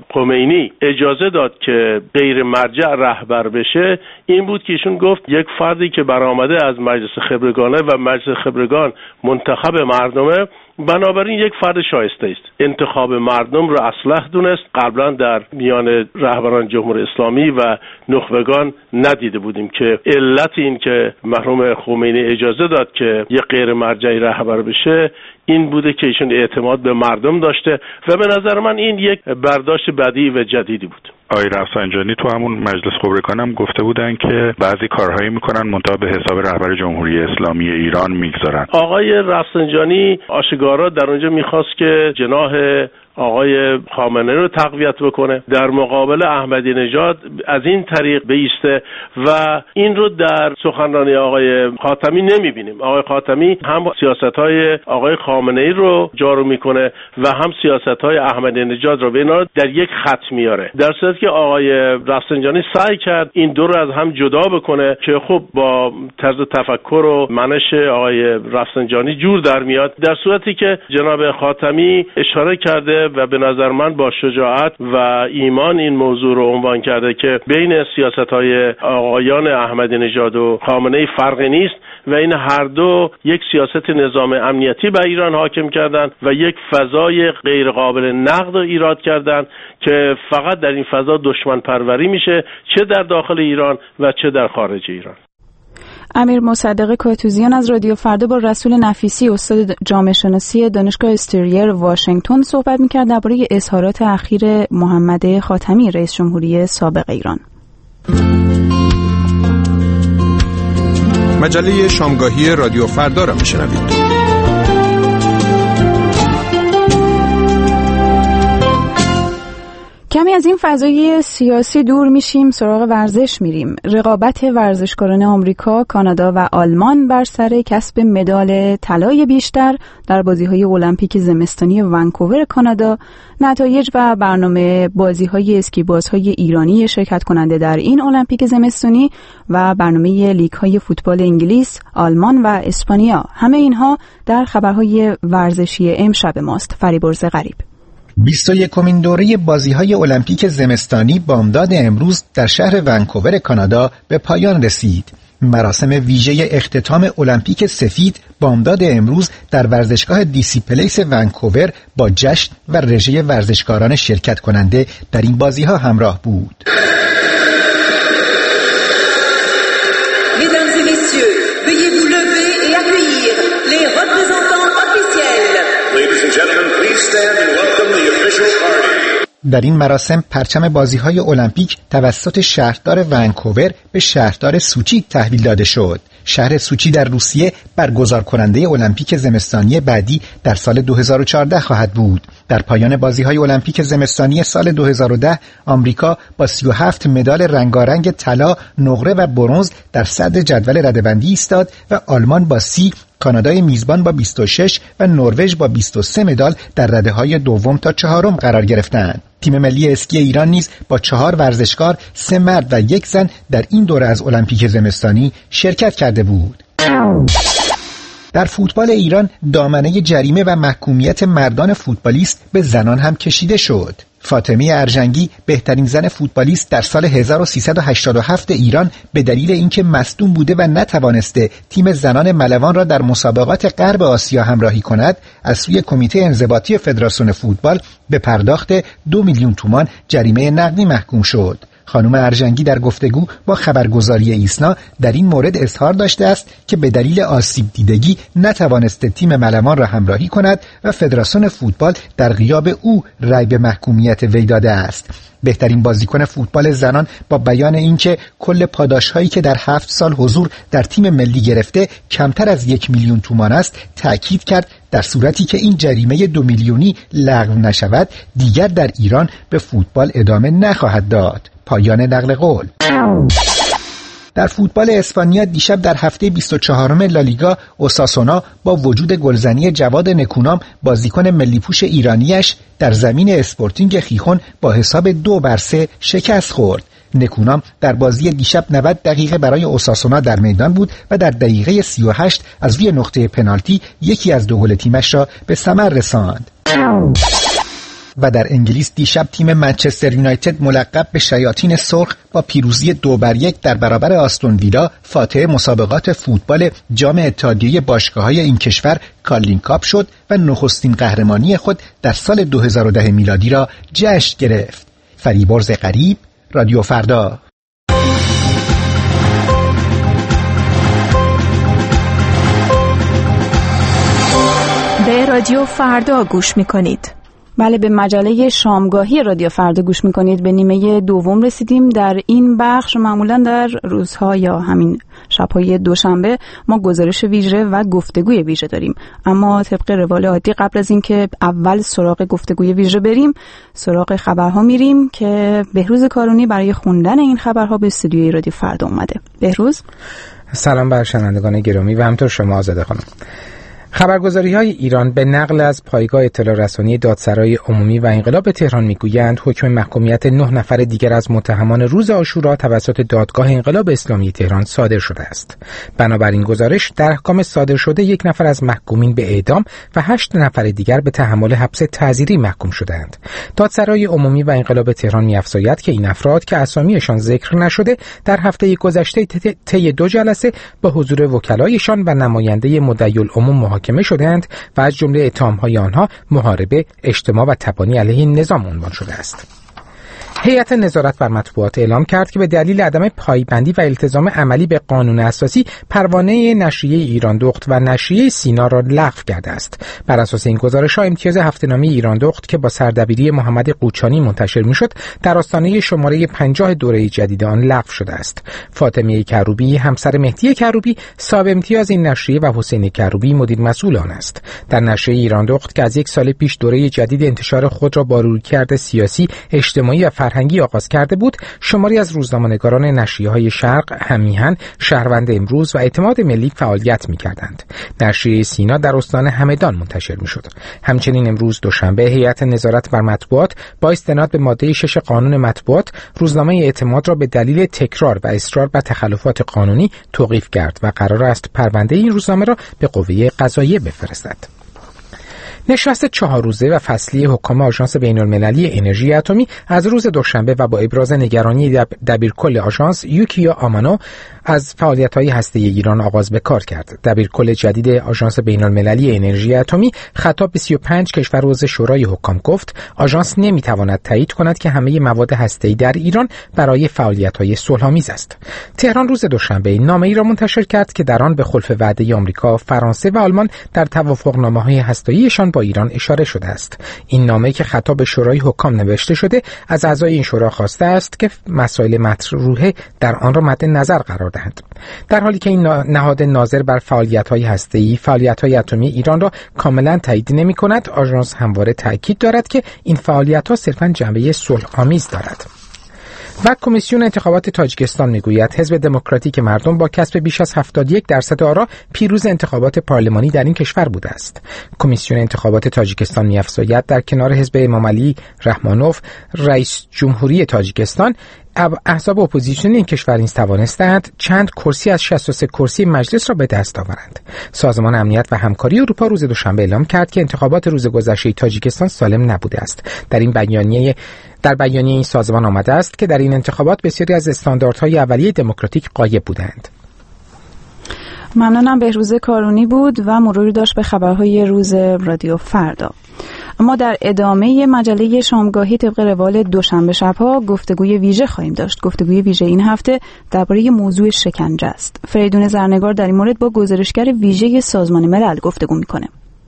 خمینی اجازه داد که غیر مرجع رهبر بشه این بود که ایشون گفت یک فردی که برآمده از مجلس خبرگانه و مجلس خبرگان منتخب مردمه، بنابراین یک فرد شایسته است. انتخاب مردم را اصلح دونست. قبلا در میان رهبران جمهوری اسلامی و نخبگان ندیده بودیم که علت این که مرحوم خمینی اجازه داد که یک غیر مرجعی رهبر بشه این بوده که ایشون اعتماد به مردم داشته و به نظر من این یک برداشت بدیعی و جدیدی بود. آقای رفسنجانی تو همون مجلس خبرگان هم گفته بودن که بعضی کارهایی میکنن منتها به حساب رهبر جمهوری اسلامی ایران میگذارن. آقای رفسنجانی آشکارا در اونجا میخواست که جناح آقای خامنه‌ای رو تقویت بکنه، در مقابل احمدی نژاد از این طریق بیسته و این رو در سخنرانی آقای خاتمی نمیبینیم. آقای خاتمی هم سیاست‌های آقای خامنه‌ای رو جارو میکنه و هم سیاست‌های احمدی نژاد رو به اینا در یک خط میاره، در صورتی که آقای رفسنجانی سعی کرد این دو رو از هم جدا بکنه که خب با طرز تفکر و منش آقای رفسنجانی جور در میاد، در صورتی که جناب خاتمی اشاره کرده و به نظر من با شجاعت و ایمان این موضوع رو عنوان کرده که بین سیاست‌های آقایان احمدی نژاد و خامنه‌ای فرقی نیست و این هر دو یک سیاست نظام امنیتی بر ایران حاکم کردند و یک فضای غیر قابل نقد ایجاد کردند که فقط در این فضا دشمن پروری میشه، چه در داخل ایران و چه در خارج ایران. امیر مصدق کاتوزیان از رادیو فردا با رسول نفیسی استاد جامعه شناسی دانشگاه استریر واشنگتن صحبت می‌کرد درباره اظهارات اخیر محمد خاتمی رئیس جمهوری سابق ایران. مجله شامگاهی رادیو فردا را میشنوید. کمی از این فضای سیاسی دور میشیم، سراغ ورزش میریم. رقابت ورزشکاران آمریکا، کانادا و آلمان بر سر کسب مدال طلای بیشتر در بازی‌های المپیک زمستانی ونکوور کانادا، نتایج و برنامه بازی‌های اسکیبازهای ایرانی شرکت کننده در این المپیک زمستانی و برنامه لیگ‌های فوتبال انگلیس، آلمان و اسپانیا، همه اینها در خبرهای ورزشی امشب ماست. فریبرز غریب. بیست و یکمین دوره بازی‌های المپیک زمستانی بامداد امروز در شهر ونکوور کانادا به پایان رسید. مراسم ویژه اختتام المپیک سفید بامداد امروز در ورزشگاه دیسی پلیس ونکوور با جشن و رژه ورزشکاران شرکت کننده در این بازی‌ها همراه بود. Mesdames et messieurs, veuillez vous lever et accueillir les représentants officiels. Ladies and gentlemen, please stand and welcome the official party. در این مراسم پرچم بازی‌های المپیک توسط شهردار ونکوور به شهردار سوچی تحویل داده شد. شهر سوچی در روسیه برگزار کننده المپیک زمستانی بعدی در سال دو هزار و چهارده خواهد بود. در پایان بازی‌های المپیک زمستانی سال دو هزار و ده آمریکا با سی و هفت مدال رنگارنگ طلا، نقره و برنز در صدر جدول رده‌بندی ایستاد و آلمان با سی، کانادای میزبان با بیست و شش و نروژ با بیست و سه مدال در رده‌های دوم تا چهارم قرار گرفتند. تیم ملی اسکی ایران نیز با چهار ورزشکار، سه مرد و یک زن در این دوره از المپیک زمستانی شرکت کرده بود. در فوتبال ایران دامنه جریمه و محکومیت مردان فوتبالیست به زنان هم کشیده شد. فاطمه ارجنگی بهترین زن فوتبالیست در سال هزار و سیصد و هشتاد و هفت ایران به دلیل اینکه مصدوم بوده و نتوانسته تیم زنان ملوان را در مسابقات غرب آسیا همراهی کند، از سوی کمیته انضباطی فدراسیون فوتبال به پرداخت دو میلیون تومان جریمه نقدی محکوم شد. خانم ارجنگی در گفتگو با خبرگزاری ایسنا در این مورد اظهار داشته است که به دلیل آسیب دیدگی نتوانسته تیم ملوان را همراهی کند و فدراسیون فوتبال در غیاب او رأی به محکومیت وی داده است. بهترین بازیکن فوتبال زنان با بیان اینکه کل پاداش‌هایی که در هفت سال حضور در تیم ملی گرفته کمتر از یک میلیون تومان است، تأکید کرد در صورتی که این جریمه دو میلیونی لغو نشود دیگر در ایران به فوتبال ادامه نخواهد داد. پایان نقل قول. در فوتبال اسپانیا دیشب در هفته بیست و چهارم لالیگا اوساسونا با وجود گلزنی جواد نکونام بازیکن ملی‌پوش ایرانیش در زمین اسپورتینگ خیخون با حساب دو بر سه شکست خورد. نکونام در بازی دیشب نود دقیقه برای اوساسونا در میدان بود و در دقیقه سی و هشت از روی نقطه پنالتی یکی از دو گل تیمش را به ثمر رساند. و در انگلیس دیشب تیم منچستر یونایتد ملقب به شیاطین سرخ با پیروزی دو بر یک در برابر آستون ویلا فاتح مسابقات فوتبال جام اتحادیه باشگاه‌های این کشور کارلین کاپ شد و نخستین قهرمانی خود در سال دو هزار و ده میلادی را جشن گرفت. فریبرز غریب، رادیو فردا. به رادیو فردا گوش می‌کنید. بله، به مجله شامگاهی رادیو فردا گوش میکنید. به نیمه دوم رسیدیم. در این بخش معمولا در روزها یا همین شب‌های دوشنبه ما گزارش ویژه و گفتگوی ویژه داریم، اما طبق روال عادی قبل از اینکه اول سراغ گفتگوی ویژه بریم سراغ خبرها میریم که بهروز کارونی برای خوندن این خبرها به استودیوی رادیو فردا اومده. بهروز، سلام بر شنوندگان گرامی و همینطور شما آزاده خانم. خبرگزاری‌های ایران به نقل از پایگاه اطلاع رسانی دادسرای عمومی و انقلاب تهران میگویند حکم محکومیت نه نفر دیگر از متهمان روز عاشورا توسط دادگاه انقلاب اسلامی تهران صادر شده است. بنابراین گزارش در احکام صادر شده یک نفر از محکومین به اعدام و هشت نفر دیگر به تحمل حبس تعزیری محکوم شدند. دادسرای عمومی و انقلاب تهران می‌افزاید که این افراد که اسامیشان ذکر نشده در هفته گذشته طی دو جلسه با حضور وکلایشان و نماینده مدعی العموم محاکمه شدند و از جمله اتهام‌های آنها محاربه، اجتماع و تبانی علیه نظام عنوان شده است. هیئت نظارت بر مطبوعات اعلام کرد که به دلیل عدم پایبندی و التزام عملی به قانون اساسی پروانه نشریه ایران دخت و نشریه سینا را لغو کرده است. بر اساس این گزارش‌ها امتیاز هفته‌نامه ایران دخت که با سردبیری محمد قوچانی منتشر می‌شد در آستانه شماره پنجاه دوره جدید آن لغو شده است. فاطمه کروبی همسر مهدی کروبی صاحب امتیاز این نشریه و حسین کروبی مدیر مسئول آن است. در نشریه ایران دخت که از یک سال پیش دوره جدید انتشار خود را با رویکرد سیاسی، اجتماعی و فرهنگی آغاز کرده بود، شماری از روزنامه‌نگاران نشریه‌های شرق، همیهن، شهروند امروز و اعتماد ملی فعالیت می‌کردند. نشریه سینا در استان همدان منتشر می‌شد. همچنین امروز دوشنبه هیئت نظارت بر مطبوعات با استناد به ماده شش قانون مطبوعات روزنامه اعتماد را به دلیل تکرار و اصرار بر تخلفات قانونی توقیف کرد و قرار است پرونده این روزنامه را به قوه قضاییه بفرستد. نشست چهار روزه و فصلی حکام آژانس بین‌المللی انرژی اتمی از روز دوشنبه و با ابراز نگرانی دبیرکل آژانس یوکیا آمانو از فعالیت‌های هسته‌ای ایران آغاز به کار کرد. دبیرکل جدید آژانس بین‌المللی انرژی اتمی خطاب به سی و پنج کشور عضو شورای حکام گفت آژانس نمی‌تواند تایید کند که همه مواد هسته‌ای در ایران برای فعالیت‌های صلح‌آمیز است. تهران روز دوشنبه نامه‌ای را منتشر کرد که در آن به خلف وعده آمریکا، فرانسه و آلمان در توافقنامه‌های هسته‌ایشان با ایران اشاره شده است. این نامه که خطاب به شورای حکام نوشته شده از اعضای این شورا خواسته است که مسائل مطروحه در آن را مد نظر قرار دهند. در حالی که این نهاد ناظر بر فعالیت‌های هسته‌ای، فعالیت‌های اتمی ایران را کاملا تایید نمی‌کند، آژانس همواره تاکید دارد که این فعالیت‌ها صرفاً جنبه صلح‌آمیز دارد. و کمیسیون انتخابات تاجیکستان میگوید حزب دموکراتیک مردم با کسب بیش از هفتاد و یک درصد آرا پیروز انتخابات پارلمانی در این کشور بوده است. کمیسیون انتخابات تاجیکستان می‌افزاید در کنار حزب امامعلی رحمانوف رئیس جمهوری تاجیکستان، احزاب اپوزیسیون این کشور نیز توانستند چند کرسی از شصت و سه کرسی مجلس را به دست آورند. سازمان امنیت و همکاری اروپا روز دوشنبه اعلام کرد که انتخابات روز گذشته تاجیکستان سالم نبوده است. در این بیانیه در بیانیه این سازمان آمده است که در این انتخابات بسیاری از استانداردهای اولیه دموکراتیک غایب بودند. ممنونم. بهروز کارونی بود و مروری داشت به خبرهای روز رادیو فردا. اما در ادامه مجله شامگاهی طبق روال دوشنبه شبها گفتگوی ویژه خواهیم داشت. گفتگوی ویژه این هفته درباره موضوع شکنجه است. فریدون زرنگار در این مورد با گزارشگر ویژه سازمان ملل گفتگو میکنه.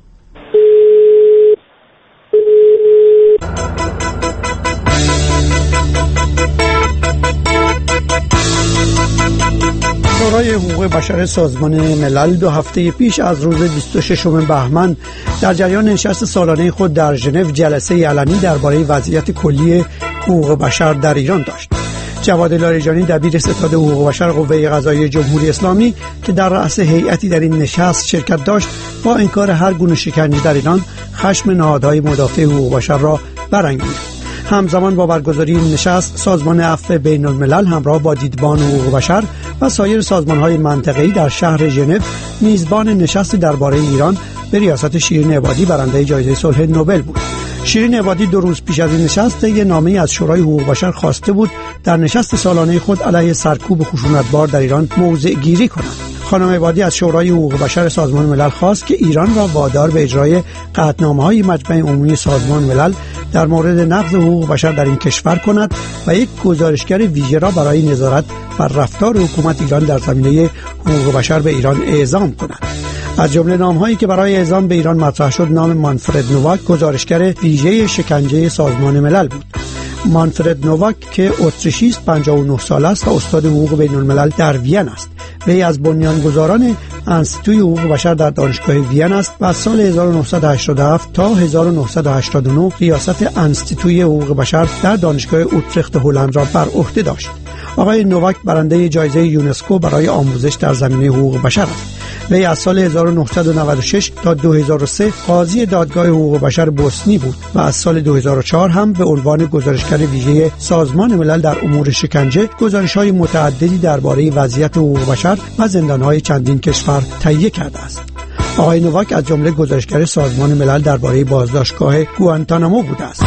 شورای حقوق بشر سازمان ملل دو هفته پیش از روز بیست و ششم بهمن در جریان نشست سالانه خود در ژنو جلسه علنی درباره وضعیت کلی حقوق بشر در ایران داشت. جواد لاریجانی دبیر ستاد حقوق بشر قوه قضاییه جمهوری اسلامی که در رأس هیئتی در این نشست شرکت داشت، با انکار هر گونه شکنجه در ایران خشم نهادهای مدافع حقوق بشر را برانگیخت. همزمان با برگزاری این نشست، سازمان عفو بین الملل همراه با دیدبان حقوق بشر و سایر سازمان‌های منطقه‌ای در شهر ژنو میزبان نشستی درباره ایران به ریاست شیرین عبادی برنده جایزه صلح نوبل بود. شیرین عبادی دو روز پیش از این نشست یک نامه از شورای حقوق بشر خواسته بود در نشست سالانه خود علیه سرکوب خشونتبار در ایران موضع گیری کند. خانم عبادی از شورای حقوق بشر سازمان ملل خواست که ایران را وادار به اجرای قطعنامه‌های مجمع عمومی سازمان ملل در مورد نقض حقوق بشر در این کشور کند و یک گزارشگر ویژه را برای نظارت بر رفتار حکومت ایران در زمینه حقوق بشر به ایران اعزام کند. از جمله نام‌هایی که برای اعزام به ایران مطرح شد نام مانفرد نوواک، گزارشگر ویژه شکنجه سازمان ملل بود. مانفرد نوواک که اتریشی است، پنجاه و نه ساله است و استاد حقوق بین الملل در وین است. وی از بنیانگذاران انستیتوی حقوق بشر در دانشگاه وین است و از سال هزار و نهصد و هشتاد و هفت تا هزار و نهصد و هشتاد و نه ریاست انستیتوی حقوق بشر در دانشگاه اوترخت هلند را بر عهده داشت. آقای نوواک برنده جایزه یونسکو برای آموزش در زمینه حقوق بشر است. وی از سال هزار و نهصد و نود و شش تا دو هزار و سه قاضی دادگاه حقوق بشر بوسنی بود و از سال دو هزار و چهار هم به عنوان گزارشگر ویژه سازمان ملل در امور شکنجه گزارش‌های متعددی درباره وضعیت حقوق بشر و زندان‌های چندین کشور تهیه کرده است. آقای نوواک از جمله گزارشگر سازمان ملل درباره بازداشتگاه گوانتانامو بوده است.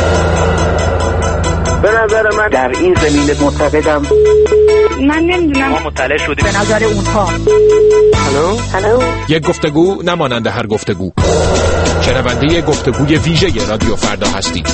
به نظر من در این زمینه معتقدم من نمیدونم ما مطلع شدیم به نظر اونها. هلو هلو یک گفتگو نمانند هر گفتگو. شنونده گفتگوی ویژه رادیو فردا هستید.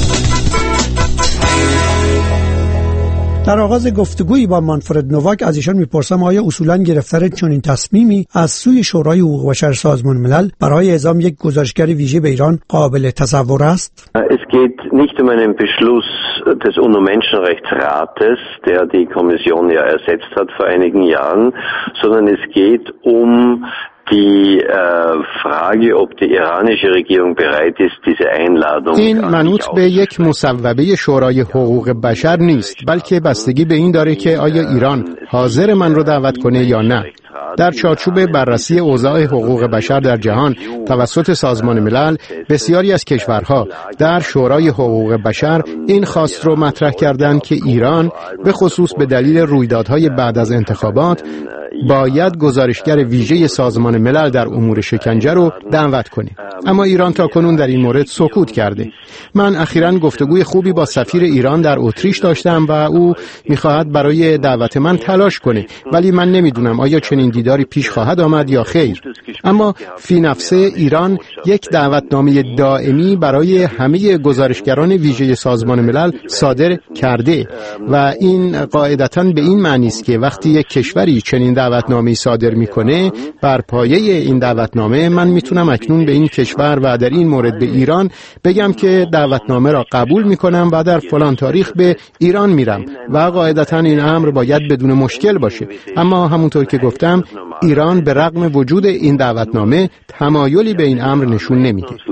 در آغاز گفتگویی با مانفرد نوواک از ایشان میپرسم آیا اصولاً گرفتن چنین تصمیمی از سوی شورای حقوق بشر سازمان ملل برای اعزام یک گزارشگر ویژه به ایران قابل تصور است؟ Es geht nicht um einen Beschluss des U N O-Menschenrechtsrates, der die Kommission ja ersetzt hat vor einigen Jahren, sondern es geht um die Frage, ob die iranische Regierung bereit ist, diese Einladung. این منوط به یک مصوبه شورای حقوق بشر نیست، بلکه بستگی به این داره که آیا ایران حاضر من رو دعوت کنه یا نه. در چارچوب بررسی اوضاع حقوق بشر در جهان توسط سازمان ملل، بسیاری از کشورها در شورای حقوق بشر این خواست رو مطرح کردند که ایران به خصوص به دلیل رویدادهای بعد از انتخابات باید گزارشگر ویژه سازمان ملل در امور شکنجه رو دعوت کنه. اما ایران تاکنون در این مورد سکوت کرده. من اخیراً گفتگوی خوبی با سفیر ایران در اتریش داشتم و او می‌خواهد برای دعوت من تلاش کنه، ولی من نمیدونم آیا چنین دیداری پیش خواهد آمد یا خیر. اما فی نفسه ایران یک دعوتنامه دائمی برای همه گزارشگران ویژه سازمان ملل صادر کرده و این قاعدتاً به این معنی است که وقتی یک کشوری چنین دعوتنامه صادر میکنه، بر پایه این دعوتنامه من میتونم اکنون به این کشور و در این مورد به ایران بگم که دعوتنامه را قبول میکنم و در فلان تاریخ به ایران میرم و قاعدتاً این امر باید بدون مشکل باشه. اما همونطور که گفتم ایران به رغم وجود این دعوتنامه تمایلی به این امر نشون نمیده.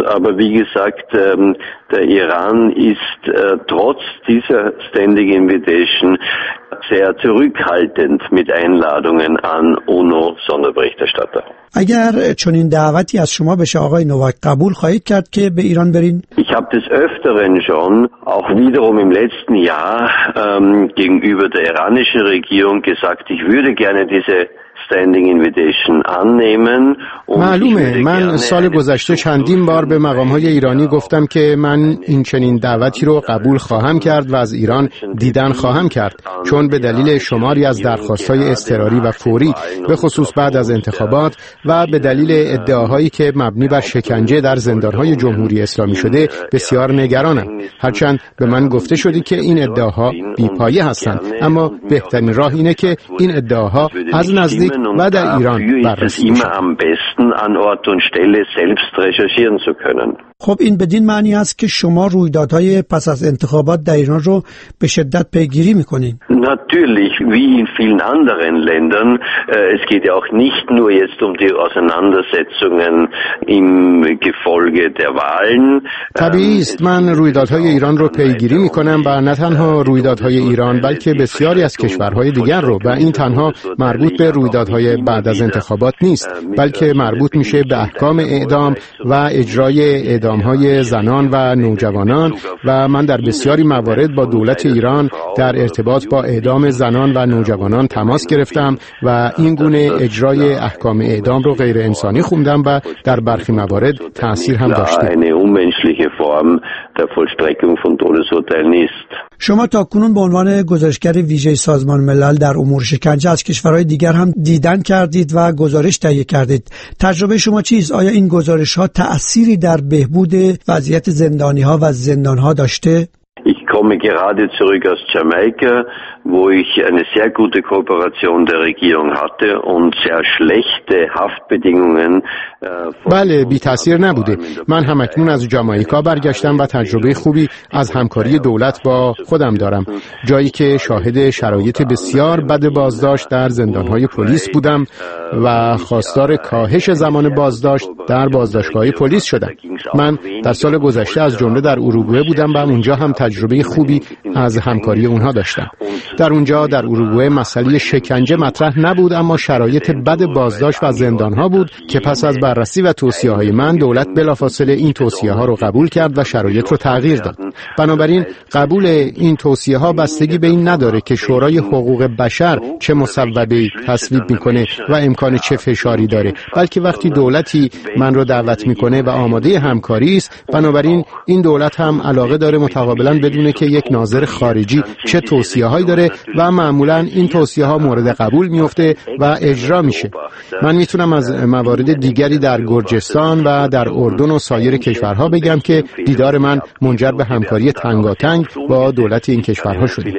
aber wie gesagt, der Iran ist trotz dieser Standing Invitation sehr zurückhaltend mit Einladungen an UNO-Sonderberichterstatter. اگر چنین دعوتی از شما بشه آقای نوواک قبول خواهید کرد که به ایران برین؟ Ich habe des Öfteren schon, auch wiederum im letzten Jahr, ähm, gegenüber der iranischen Regierung gesagt, ich würde gerne diese standing invitation annehmen. معلومه من سال گذشته چندین بار به مقام‌های ایرانی گفتم که من این چنین دعوتی رو قبول خواهم کرد و از ایران دیدن خواهم کرد، چون به دلیل شماری از درخواست‌های اضطراری و فوری به خصوص بعد از انتخابات و به دلیل ادعاهایی که مبنی بر شکنجه در زندان‌های جمهوری اسلامی شده بسیار نگرانم. هرچند به من گفته شده که این ادعاها بی‌پایه هستند، اما بهترین راه اینه که این ادعاها از نزدیک و در ایران بررسی بشه. خب این بدین معنی است که شما رویدادهای پس از انتخابات در ایران رو به شدت پیگیری میکنین. Natürlich, wie in vielen anderen Ländern. Es geht ja auch nicht nur jetzt um die Auseinandersetzungen im Gefolge der Wahlen. طبیعی است من رویدادهای ایران رو پیگیری میکنم و نه تنها رویدادهای ایران بلکه بسیاری از کشورهای دیگر رو، و این تنها مربوط به رویدادهای بعد از انتخابات نیست بلکه مربوط میشه به احکام اعدام و اجرای اعدامهای زنان و نوجوانان، و من در بسیاری موارد با دولت ایران در ارتباط با اعدام زنان و نوجوانان تماس گرفتم و این گونه اجرای احکام اعدام رو غیر انسانی خوندم و در برخی موارد تأثیر هم داشته. شما تا کنون به عنوان گزارشگر ویژه سازمان ملل در امور شکنجه از کشورهای دیگر هم دیدن کردید و گزارش تهیه کردید. تجربه شما چیست؟ آیا این گزارش ها تأثیری در بهبود وضعیت زندانی ها و زندان ها داشته؟ Ich komme gerade zurück aus Jamaika, wo ich eine sehr gute Kooperation der Regierung hatte und sehr schlechte Haftbedingungen. بله بی تأثیر نبوده. من همکنون از جامائیکا برگشتم و تجربه خوبی از همکاری دولت با خودم دارم، جایی که شاهد شرایط بسیار بد بازداشت در زندانهای پلیس بودم و خواستار کاهش زمان بازداشت در بازداشتگاه پلیس شدم. من در سال گذشته از جمله در اروگوئه بودم و اونجا هم تجربه خوبی از همکاری اونها داشتم. در اونجا در اروگوئه مسئله شکنجه مطرح نبود، اما شرایط بد بازداشت و زندانها بود که پس از بررسی و توصیه‌های من دولت بلافاصله این توصیه‌ها رو قبول کرد و شرایط رو تغییر داد. بنابراین قبول این توصیه‌ها بستگی به این نداره که شورای حقوق بشر چه مصوبه‌ای تصویب میکنه و امکان چه فشاری داره، بلکه وقتی دولتی من رو دعوت میکنه و آماده همکاری است، بنابراین این دولت هم علاقه داره متقابلا بدونه که یک ناظر خارجی چه توصیه‌هایی داره و معمولا این توصیه‌ها مورد قبول میفته و اجرا میشه. من میتونم از موارد دیگری در گرجستان و در اردن و سایر کشورها بگم که دیدار من منجر به همکاری تنگاتنگ با دولت این کشورها شده.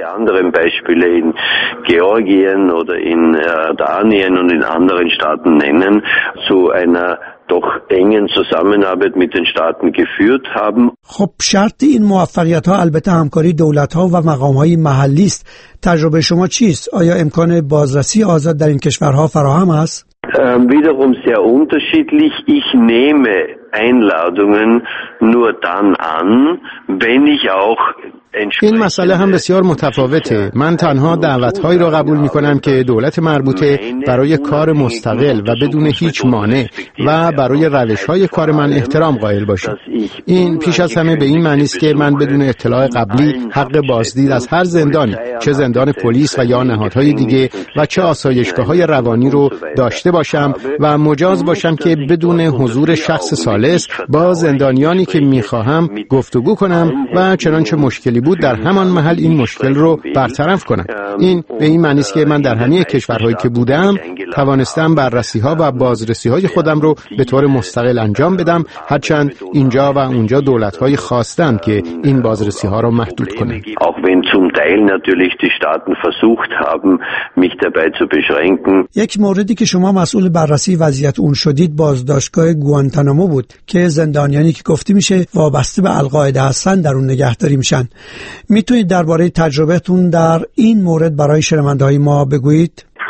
doch engen Zusammenarbeit mit den Staaten geführt haben. خب شرط این موفقیت ها البته همکاری دولت ها و مقام های محلی است. تجربه شما چیست؟ آیا امکان بازرسی آزاد در این کشورها فراهم است؟ Ähm, wiederum sehr unterschiedlich. Ich nehme Einladungen nur dann an, wenn ich auch این مسئله هم بسیار متفاوته. من تنها دعوت‌هایی را قبول می‌کنم که دولت مربوطه برای کار مستقل و بدون هیچ مانع و برای روش‌های کار من احترام قائل باشه. این پیش از همه به این معنی است که من بدون اطلاع قبلی حق بازدید از هر زندانی، چه زندان پلیس و یا نهادهای دیگه و چه آسایشگاه‌های روانی رو داشته باشم و مجاز باشم که بدون حضور شخص ثالث با زندانیانی که می‌خواهم گفتگو کنم و چنانچه مشکلی بود در همان محل این مشکل رو برطرف کنم. این به این معنی است که من در همه کشورهایی که بودم توانستم بررسی‌ها و بازرسی‌های خودم رو به طور مستقل انجام بدم، هرچند اینجا و اونجا دولت‌های خواستند که این بازرسی‌ها رو محدود کنند. Auch wenn zum Teil natürlich die Staaten versucht haben, mich dabei zu beschränken. یک موردی که شما مسئول بررسی وضعیت اون شدید بازداشتگاه گوانتانامو بود که زندانیانی که گفته میشه وابسته به القاعده هستن در اون نگهداری میشن. میتونید درباره تجربهتون در این مورد برای شنونده‌های ما بگویید؟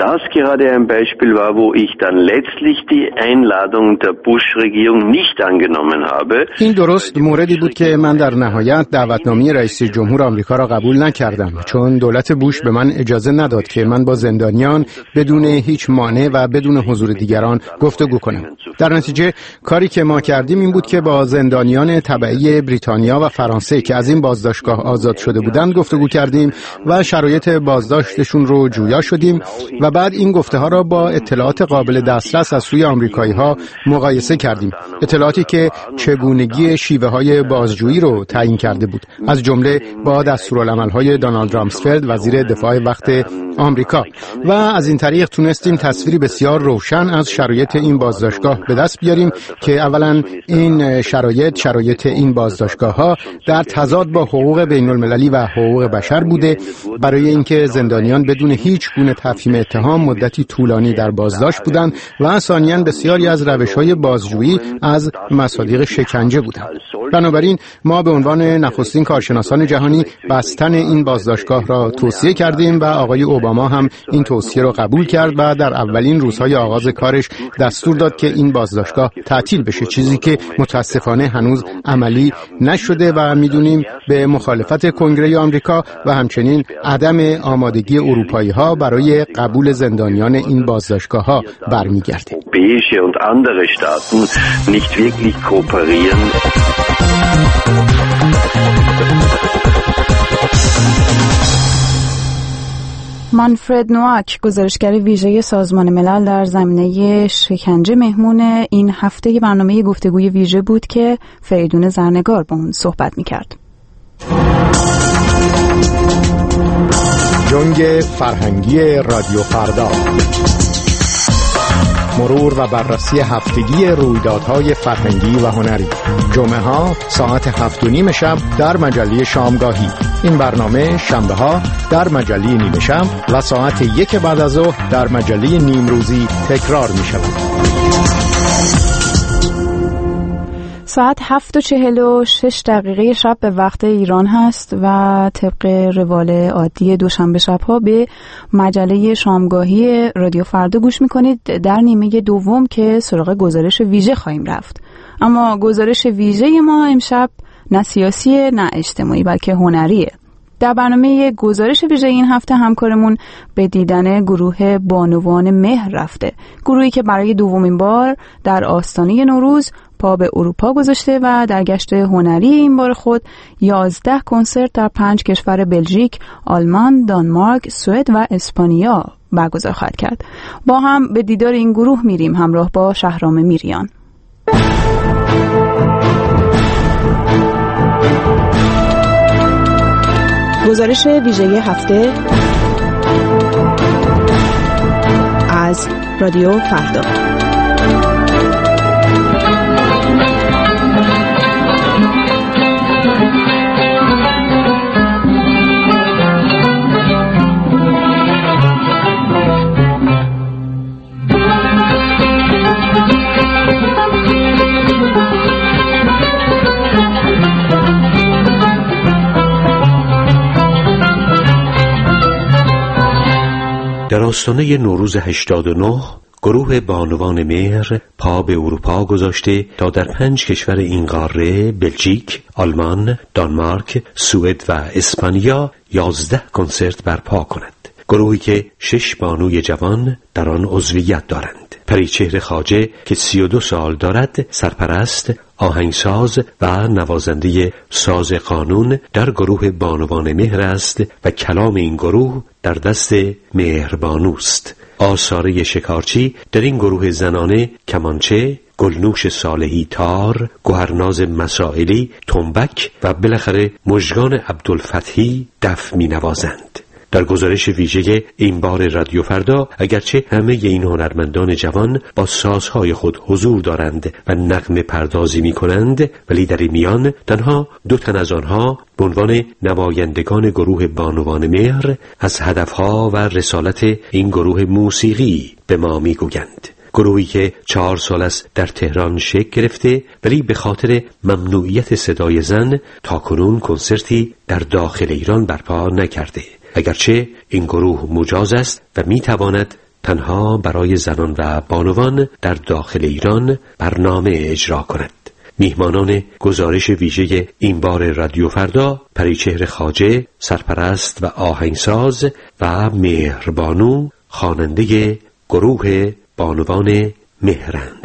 das gerade ein Beispiel war, wo ich dann letztlich die Einladung der Bush-Regierung nicht angenommen habe. این درست موردی بود که من در نهایت دعوتنامه رئیس جمهور آمریکا را قبول نکردم، چون دولت بوش به من اجازه نداد که من با زندانیان بدون هیچ مانع و بدون حضور دیگران گفتگو کنم. در نتیجه کاری که ما کردیم این بود که با زندانیان تبعی بریتانیا و فرانسه که از این بازداشتگاه آزاد شده بودند گفتگو کردیم و شرایط بازداشتشون رو جویا شدیم و بعد این گفته ها را با اطلاعات قابل دسترس از سوی آمریکایی ها مقایسه کردیم، اطلاعاتی که چگونگی شیوه های بازجویی رو تعیین کرده بود، از جمله با دستورالعمل های دونالد رامسفلد وزیر دفاع وقت آمریکا، و از این طریق تونستیم تصویری بسیار روشن از شرایط این بازداشتگاه به دست بیاریم که اولا این شرایط شرایط این بازداشتگاه ها در تضاد با حقوق بین المللی و حقوق بشر بوده، برای اینکه زندانیان بدون هیچ گونه تفهیم اتهام مدتی طولانی در بازداشت بودند و ثانیاً بسیاری از روش‌های بازجویی از مصادیق شکنجه بودند. بنابراین ما به عنوان نخستین کارشناسان جهانی بستن این بازداشتگاه را توصیه کردیم و آقای اوباما هم این توصیه را قبول کرد و در اولین روزهای آغاز کارش دستور داد که این بازداشتگاه تعطیل بشه، چیزی که متاسفانه هنوز عملی نشده و میدونیم به مخالفت کنگره آمریکا و همچنین عدم آمادگی اروپایی‌ها برای قبول زندانیان این بازداشتگاه‌ها برمیگرده. und andere Staaten nicht wirklich kooperieren. مانفرد نواک، گزارشگر ویژه سازمان ملل در زمینه شکنجه، مهمون این هفته برنامه گفتگوی ویژه بود که فریدون زرنگار با اون صحبت می‌کرد. جنگ فرهنگی رادیو فردا، مرور و بررسی هفتگی رویدادهای فرهنگی و هنری، جمعه ها ساعت هفت و نیم شب در مجله شامگاهی. این برنامه شنبه ها در مجله نیمه شب و ساعت یک بعد از ظهر در مجله نیمروزی تکرار می شود. ساعت هفت و چهل و شش دقیقه شب به وقت ایران هست و طبق روال عادی دوشنبه شبها به مجله شامگاهی رادیو فردا گوش میکنید. در نیمه دوم که سراغ گزارش ویژه خواهیم رفت، اما گزارش ویژه ما امشب نه سیاسی نه اجتماعی بلکه هنریه. در برنامه گزارش ویژه این هفته همکارمون به دیدن گروه بانوان مهر رفته، گروهی که برای دومین بار در آستانه نوروز پا به اروپا گذاشته و در گشت هنری این بار خود یازده کنسرت در پنج کشور بلژیک، آلمان، دانمارک، سوئد و اسپانیا برگزار خواهد کرد. با هم به دیدار این گروه میریم همراه با شهرام میریان. گزارش ویژه هفته از رادیو فردا. در آستانه نوروز هشتاد و نه گروه بانوان مهر پا به اروپا گذاشته تا در پنج کشور این قاره بلژیک، آلمان، دانمارک، سوئد و اسپانیا یازده کنسرت برپا کند. گروهی که شش بانوی جوان در آن عضویت دارند. پریچهر خواجه که سی و دو سال دارد، سرپرست، آهنگساز و نوازنده ساز قانون در گروه بانوان مهر است و کلام این گروه در دست مهربانوست. آثاره شکارچی در این گروه زنانه کمانچه، گلنوش صالحی تار، گوهرناز مسائلی تنبک و بالاخره مژگان عبدالفتحی دف می نوازند. در گزارش ویژه این بار رادیو فردا اگرچه همه این هنرمندان جوان با سازهای خود حضور دارند و نغمه پردازی می کنند، ولی در این میان تنها دو تن از آنها به عنوان نمایندگان گروه بانوان مهر از هدفها و رسالت این گروه موسیقی به ما می گویند. گروهی که چهار سال است در تهران شکل گرفته، ولی به خاطر ممنوعیت صدای زن تاکنون کنسرتی در داخل ایران برپا نکرده، اگرچه این گروه مجاز است و می تواند تنها برای زنان و بانوان در داخل ایران برنامه اجرا کند. میهمانان گزارش ویژه این بار رادیو فردا پریچهر خواجه، سرپرست و آهنگساز، و مهربانو، خواننده گروه بانوان مهرند.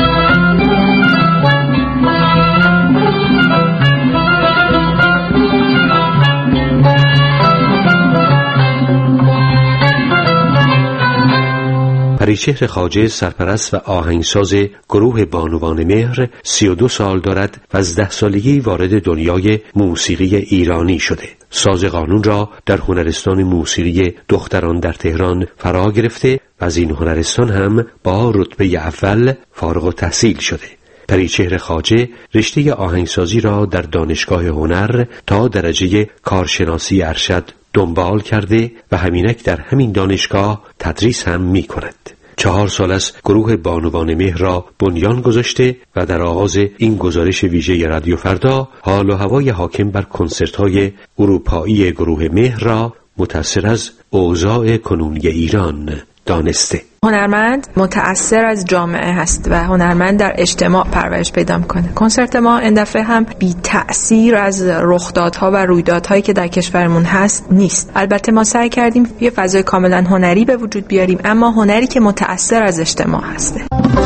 پریچهر خواجه، سرپرست و آهنگساز گروه بانوان مهر، سی و دو سال دارد و از ده سالگی وارد دنیای موسیقی ایرانی شده. ساز قانون را در هنرستان موسیقی دختران در تهران فرا گرفته و از این هنرستان هم با رتبه اول فارغ التحصیل شده. پریچهر خواجه رشته آهنگسازی را در دانشگاه هنر تا درجه کارشناسی ارشد دنبال کرده و همینک در همین دانشگاه تدریس هم می کند. چهار سال است گروه بانوان مهر را بنیان گذاشته و در آغاز این گزارش ویژه رادیو فردا حال و هوای حاکم بر کنسرت‌های اروپایی گروه مهر را متأثر از اوضاع کنونی ایران دانسته. هنرمند متأثر از جامعه هست و هنرمند در اجتماع پرورش پیدا می‌کنه. کنسرت ما این دفعه هم بی تأثیر از رخدادها و رویدادهایی که در کشورمون هست نیست. البته ما سعی کردیم یه فضای کاملا هنری به وجود بیاریم، اما هنری که متأثر از اجتماع هسته.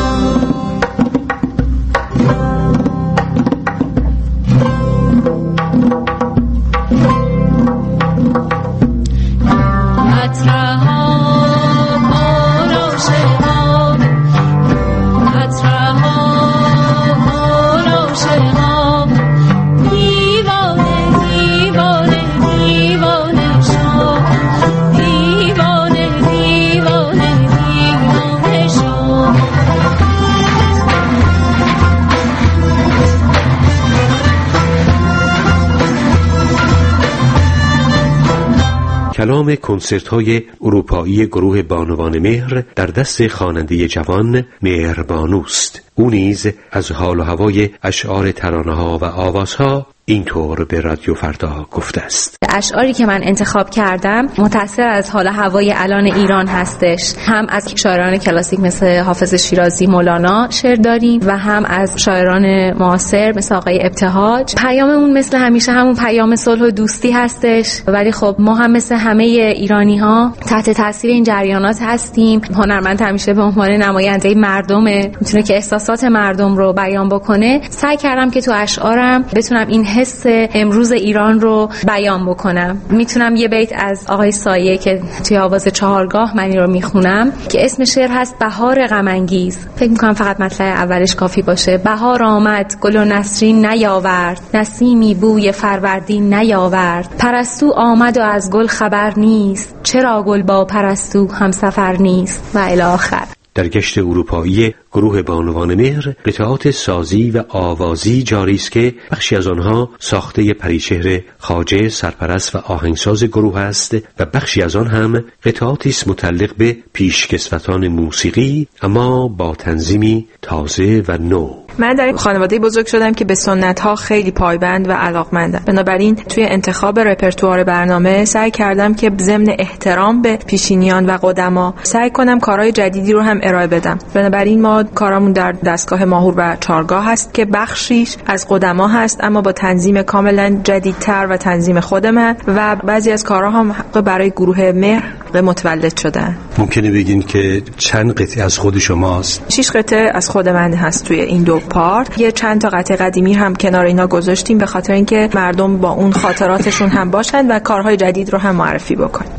کلام کنسرت‌های اروپایی گروه بانوان مهر در دست خواننده جوان مهربانوست. او نیز از حال و هوای اشعار ترانه‌ها و آوازها اینطور به رادیو فردا گفته است: اشعاری که من انتخاب کردم متأثر از حال و هوای الان ایران هستش. هم از شاعران کلاسیک مثل حافظ شیرازی، مولانا شعر داریم و هم از شاعران معاصر مثل آقای ابتهاج. پیاممون مثل همیشه همون پیام صلح و دوستی هستش، ولی خب ما هم مثل همه ایرانی‌ها تحت تاثیر این جریانات هستیم. هنرمند همیشه به عنوان نماینده مردمه، میتونه که احساسات مردم رو بیان بکنه. سعی کردم که تو اشعارم بتونم این حس امروز ایران رو بیان بکنم. میتونم یه بیت از آقای سایه که توی آواز چهارگاه منی رو میخونم که اسم شعر هست بهار غم انگیز. فکر میکنم فقط مطلع اولش کافی باشه. بهار آمد گل و نسرین نیاورد، نسیمی بوی فروردین نیاورد. پرستو آمد و از گل خبر نیست، چرا گل با پرستو همسفر نیست، و الی آخر. در گشت اروپایی گروه بانوان مهر قطعات سازی و آوازی جاری است که بخشی از آنها ساخته پریچهر خواجه، سرپرست و آهنگساز گروه است و بخشی از آن هم قطعاتی است متعلق به پیشکسوتان موسیقی اما با تنظیمی تازه و نو. من در این خانواده بزرگ شدم که به سنت‌ها خیلی پایبند و علاقمندم. بنابراین توی انتخاب رپرتوار برنامه سعی کردم که ضمن احترام به پیشینیان و قدما سعی کنم کارهای جدیدی رو هم ارائه بدم. بنابراین ما کارامون در دستگاه ماهور و چارگاه هست که بخشیش از قدما هست اما با تنظیم کاملا جدیدتر و تنظیم خود من، و بعضی از کارها هم برای گروه مهر متولد شدن. ممکنه بگین که چند قطعه از خود شماست؟ شش قطعه از خود من هست توی این دو پارت. یه چند تا قطعه قدیمی هم کنار اینا گذاشتیم به خاطر اینکه مردم با اون خاطراتشون هم باشن و کارهای جدید رو هم معرفی بکنن.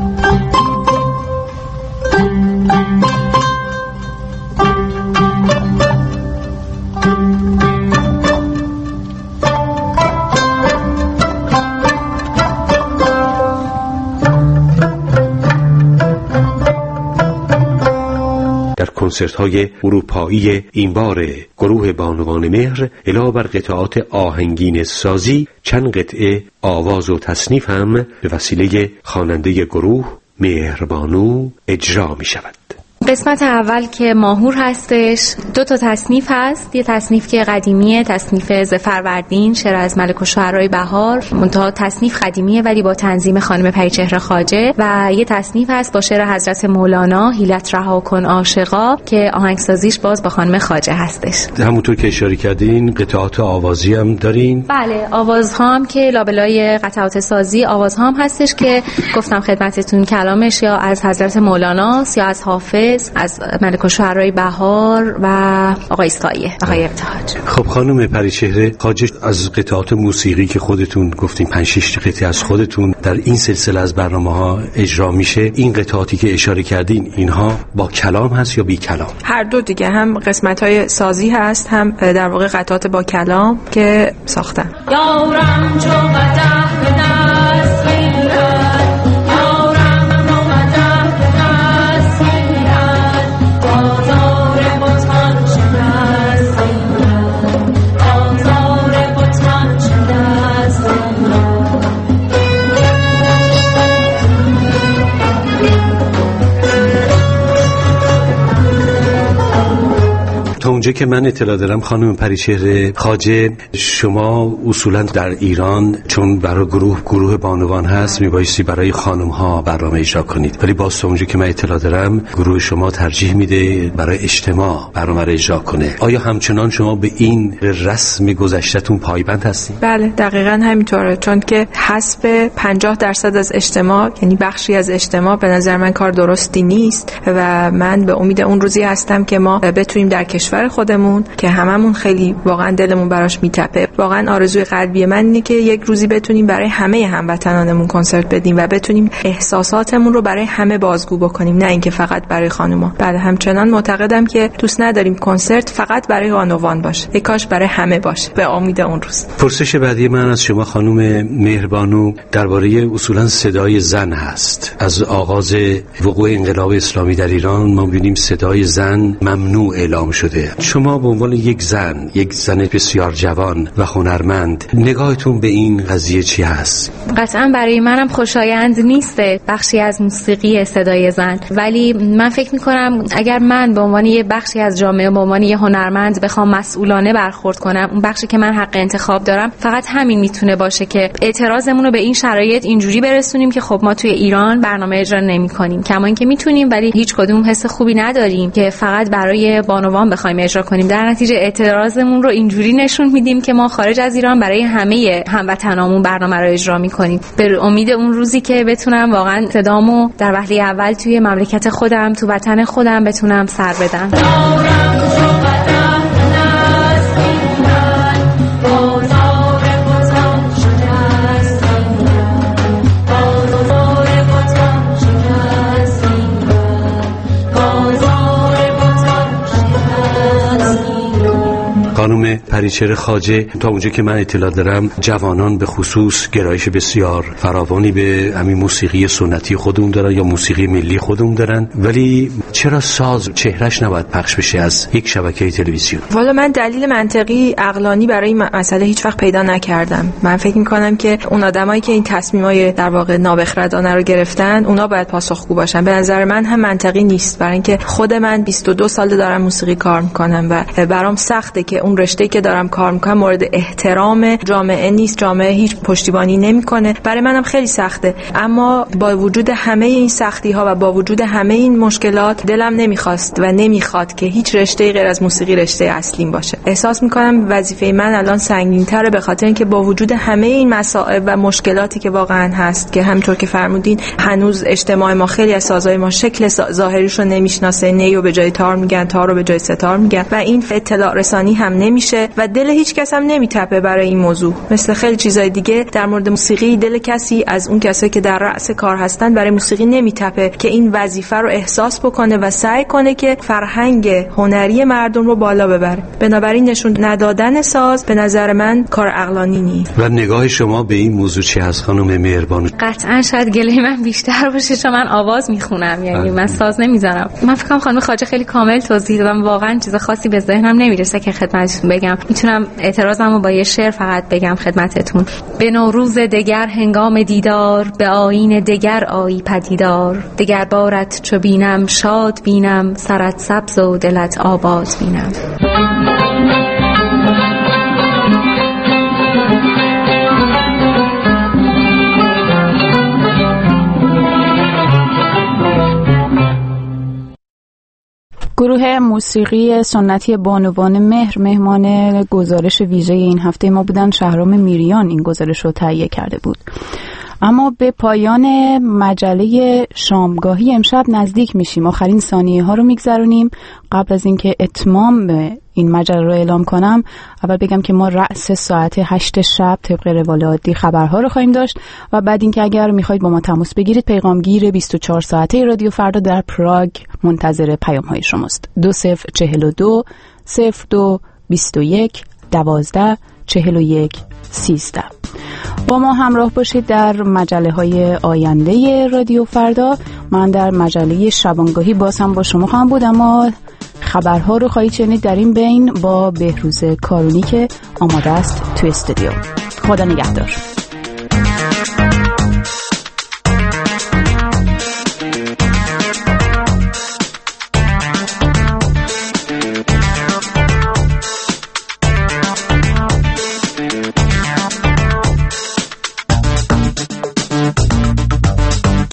کنسرت‌های اروپایی این بار گروه بانوان مهر علاوه بر قطعات آهنگین سازی چند قطعه آواز و تصنیف هم به وسیله خواننده گروه مهربانو اجرا می شود. قسمت اول که ماهور هستش دو تا تصنیف هست. یه تصنیف که قدیمیه، تصنیف ظفروردین، شعر از ملک الشعرای بهار، منتها تصنیف قدیمیه ولی با تنظیم خانم پریچهره خواجه. و یه تصنیف هست با شعر حضرت مولانا، حیلت رها کن عاشقا، که آهنگسازیش باز با خانم خواجه هستش. همونطور که اشاره کردین قطعات آوازی هم دارین؟ بله، آوازها هم که لابلای قطعات سازی آوازها هم هستش که گفتم خدمتتون، کلامش یا از حضرت مولانا یا از حافظ، از ملک الشعرای بهار و آقای اسکاییه، آقای ابتهاج. خب خانم پریچهره خواجه، از قطعات موسیقی که خودتون گفتین پنج شش قطعه از خودتون در این سلسله از برنامه‌ها اجرا میشه، این قطعاتی که اشاره کردین اینها با کلام هست یا بی کلام؟ هر دو دیگه، هم قسمت‌های سازی هست هم در واقع قطعات با کلام که ساختن. یارم چو قدح به دست گیرد، یارم چو قدح به دست گیرد، بازار بتان چه دست گیرد، بازار بتان چه دست گیرد. تا اونجا که من اطلاع دارم خانم پریچهره خواجه، شما اصولا در ایران چون برای گروه گروه بانوان هست میبایستی برای خانم ها برنامه اجرا کنید، ولی باز تا اونجا که من اطلاع دارم گروه شما ترجیح میده برای اجتماع برنامه رو اجرا کنه. آیا همچنان شما به این رسم گذشته‌تون پایبند هستین؟ بله دقیقاً همینطوره، چون که حسب پنجاه درصد از اجتماع، یعنی بخشی از اجتماع، به نظر من کار درستی نیست و من به امید اون روزی هستم که ما بتونیم در کشور خودمون که هممون خیلی واقعا دلمون براش میتپه، واقعا آرزوی قلبی من اینه که یک روزی بتونیم برای همه هموطنانمون کنسرت بدیم و بتونیم احساساتمون رو برای همه بازگو بکنیم، نه اینکه فقط برای خانوما. بله همچنان معتقدم که دوست نداریم کنسرت فقط برای بانوان باشه، یک کاش برای همه باشه، به امید اون روز. پرسش بعدی من از شما خانم مهربانو درباره اصولا صدای زن هست. از آغاز وقوع انقلاب اسلامی در ایران ما ببینیم صدای زن ممنوع اعلام شده. شما به عنوان یک زن، یک زن بسیار جوان و هنرمند، نگاهتون به این قضیه چی هست؟ قطعا برای منم خوشایند نیسته بخشی از موسیقی صدای زن، ولی من فکر میکنم اگر من به عنوان یه بخشی از جامعه، به عنوان یه هنرمند بخوام مسئولانه برخورد کنم، اون بخشی که من حق انتخاب دارم، فقط همین میتونه باشه که اعتراضمون رو به این شرایط اینجوری برسونیم که خب ما توی ایران برنامه اجرا نمی‌کنیم، کما اینکه میتونیم ولی هیچ کدوم حس خوبی نداریم که فقط برای بانوان بخوایم اجرا کنیم. در نتیجه اعتراضمون رو اینجوری نشون میدیم که ما خارج از ایران برای همه هموطنامون برنامه رو اجرا میکنیم، به امید اون روزی که بتونم واقعا صدامو در وهله اول توی مملکت خودم، تو وطن خودم بتونم سر بدم. خانم پریچهره خواجه، تا اونجا که من اطلاع دارم جوانان به خصوص گرایش بسیار فراوانی به همین موسیقی سنتی خودمون دارن یا موسیقی ملی خودمون دارن، ولی چرا ساز چهرش نباید پخش بشه از یک شبکه تلویزیون؟ والا من دلیل منطقی عقلانی برای این مسئله هیچ وقت پیدا نکردم. من فکر می‌کنم که اون آدمایی که این تصمیمای در واقع نابخردانه رو گرفتن، اونا باید پاسخگو باشن. به نظر من هم منطقی نیست، برای اینکه خود من بیست و دو سال دارم موسیقی کار می‌کنم و برام سخته که اون رشته‌ای که دارم کار میکنم مورد احترام جامعه نیست، جامعه هیچ پشتیبانی نمیکنه. برای منم خیلی سخته، اما با وجود همه این سختی ها و با وجود همه این مشکلات دلم نمیخواست و نمیخواد که هیچ رشته غیر از موسیقی رشته اصلیم باشه. احساس میکنم وظیفه من الان سنگین‌تره، به خاطر اینکه با وجود همه این مسائل و مشکلاتی که واقعا هست که همونطور که فرمودین هنوز اجتماع ما خیلی از سازهای ما شکل ظاهریش رو نمیشناسه، نی رو به جای تار میگن، تار رو به جای ستار میگن و این اطلاع رسانی هم نمیشه و دل هیچ کس هم نمیتپه برای این موضوع. مثل خیلی چیزای دیگه در مورد موسیقی دل کسی از اون کسایی که در رأس کار هستن برای موسیقی نمیتپه که این وظیفه رو احساس بکنه و سعی کنه که فرهنگ هنری مردم رو بالا ببره. بنابراین نشون ندادن ساز به نظر من کار عقلانی نیست. و نگاه شما به این موضوع چی هست خانم مهربانو؟ قطعا شاید گله من بیشتر باشه چون من آواز میخونم، یعنی من ساز نمیزنم. من فکر کنم خانم خواجه خیلی کامل توضیح دادم، واقعا چیز خاصی به ذهنم نمیرسه که خدمتتون بگم. بگم. میتونم اعتراضمو با یه شعر فقط بگم خدمتتون. به نوروز دگر هنگام دیدار، به آیین دگر آیی پدیدار. دگر بارت چو بینم شاد بینم، سرت سبز و دلت آباد بینم. گروه موسیقی سنتی بانوان مهر مهمان گزارش ویژه این هفته ما بودن. شهرام میریان این گزارش رو تهیه کرده بود. اما به پایان مجله شامگاهی امشب نزدیک میشیم. آخرین ثانیه ها رو میگذرونیم. قبل از اینکه اتمام به این مجله رو اعلام کنم، اول بگم که ما رأس ساعت هشت شب طبق روال عادی خبرها رو خواهیم داشت و بعد اینکه اگر میخواید با ما تماس بگیرید، پیغامگیر بیست و چهار ساعته رادیو فردا در پراگ منتظر پیام های شماست. دو صفر چهل و دو صفر دو بیست و یک دوازده چهل و یک سیزده. با ما همراه باشید در مجله های آینده رادیو فردا. من در مجله شبانگاهی باز هم با شما خواهم بود، اما خبرها رو خواهید شنید در این بین با بهروز کارونی که آماده است تو استودیو. خدا نگهدار.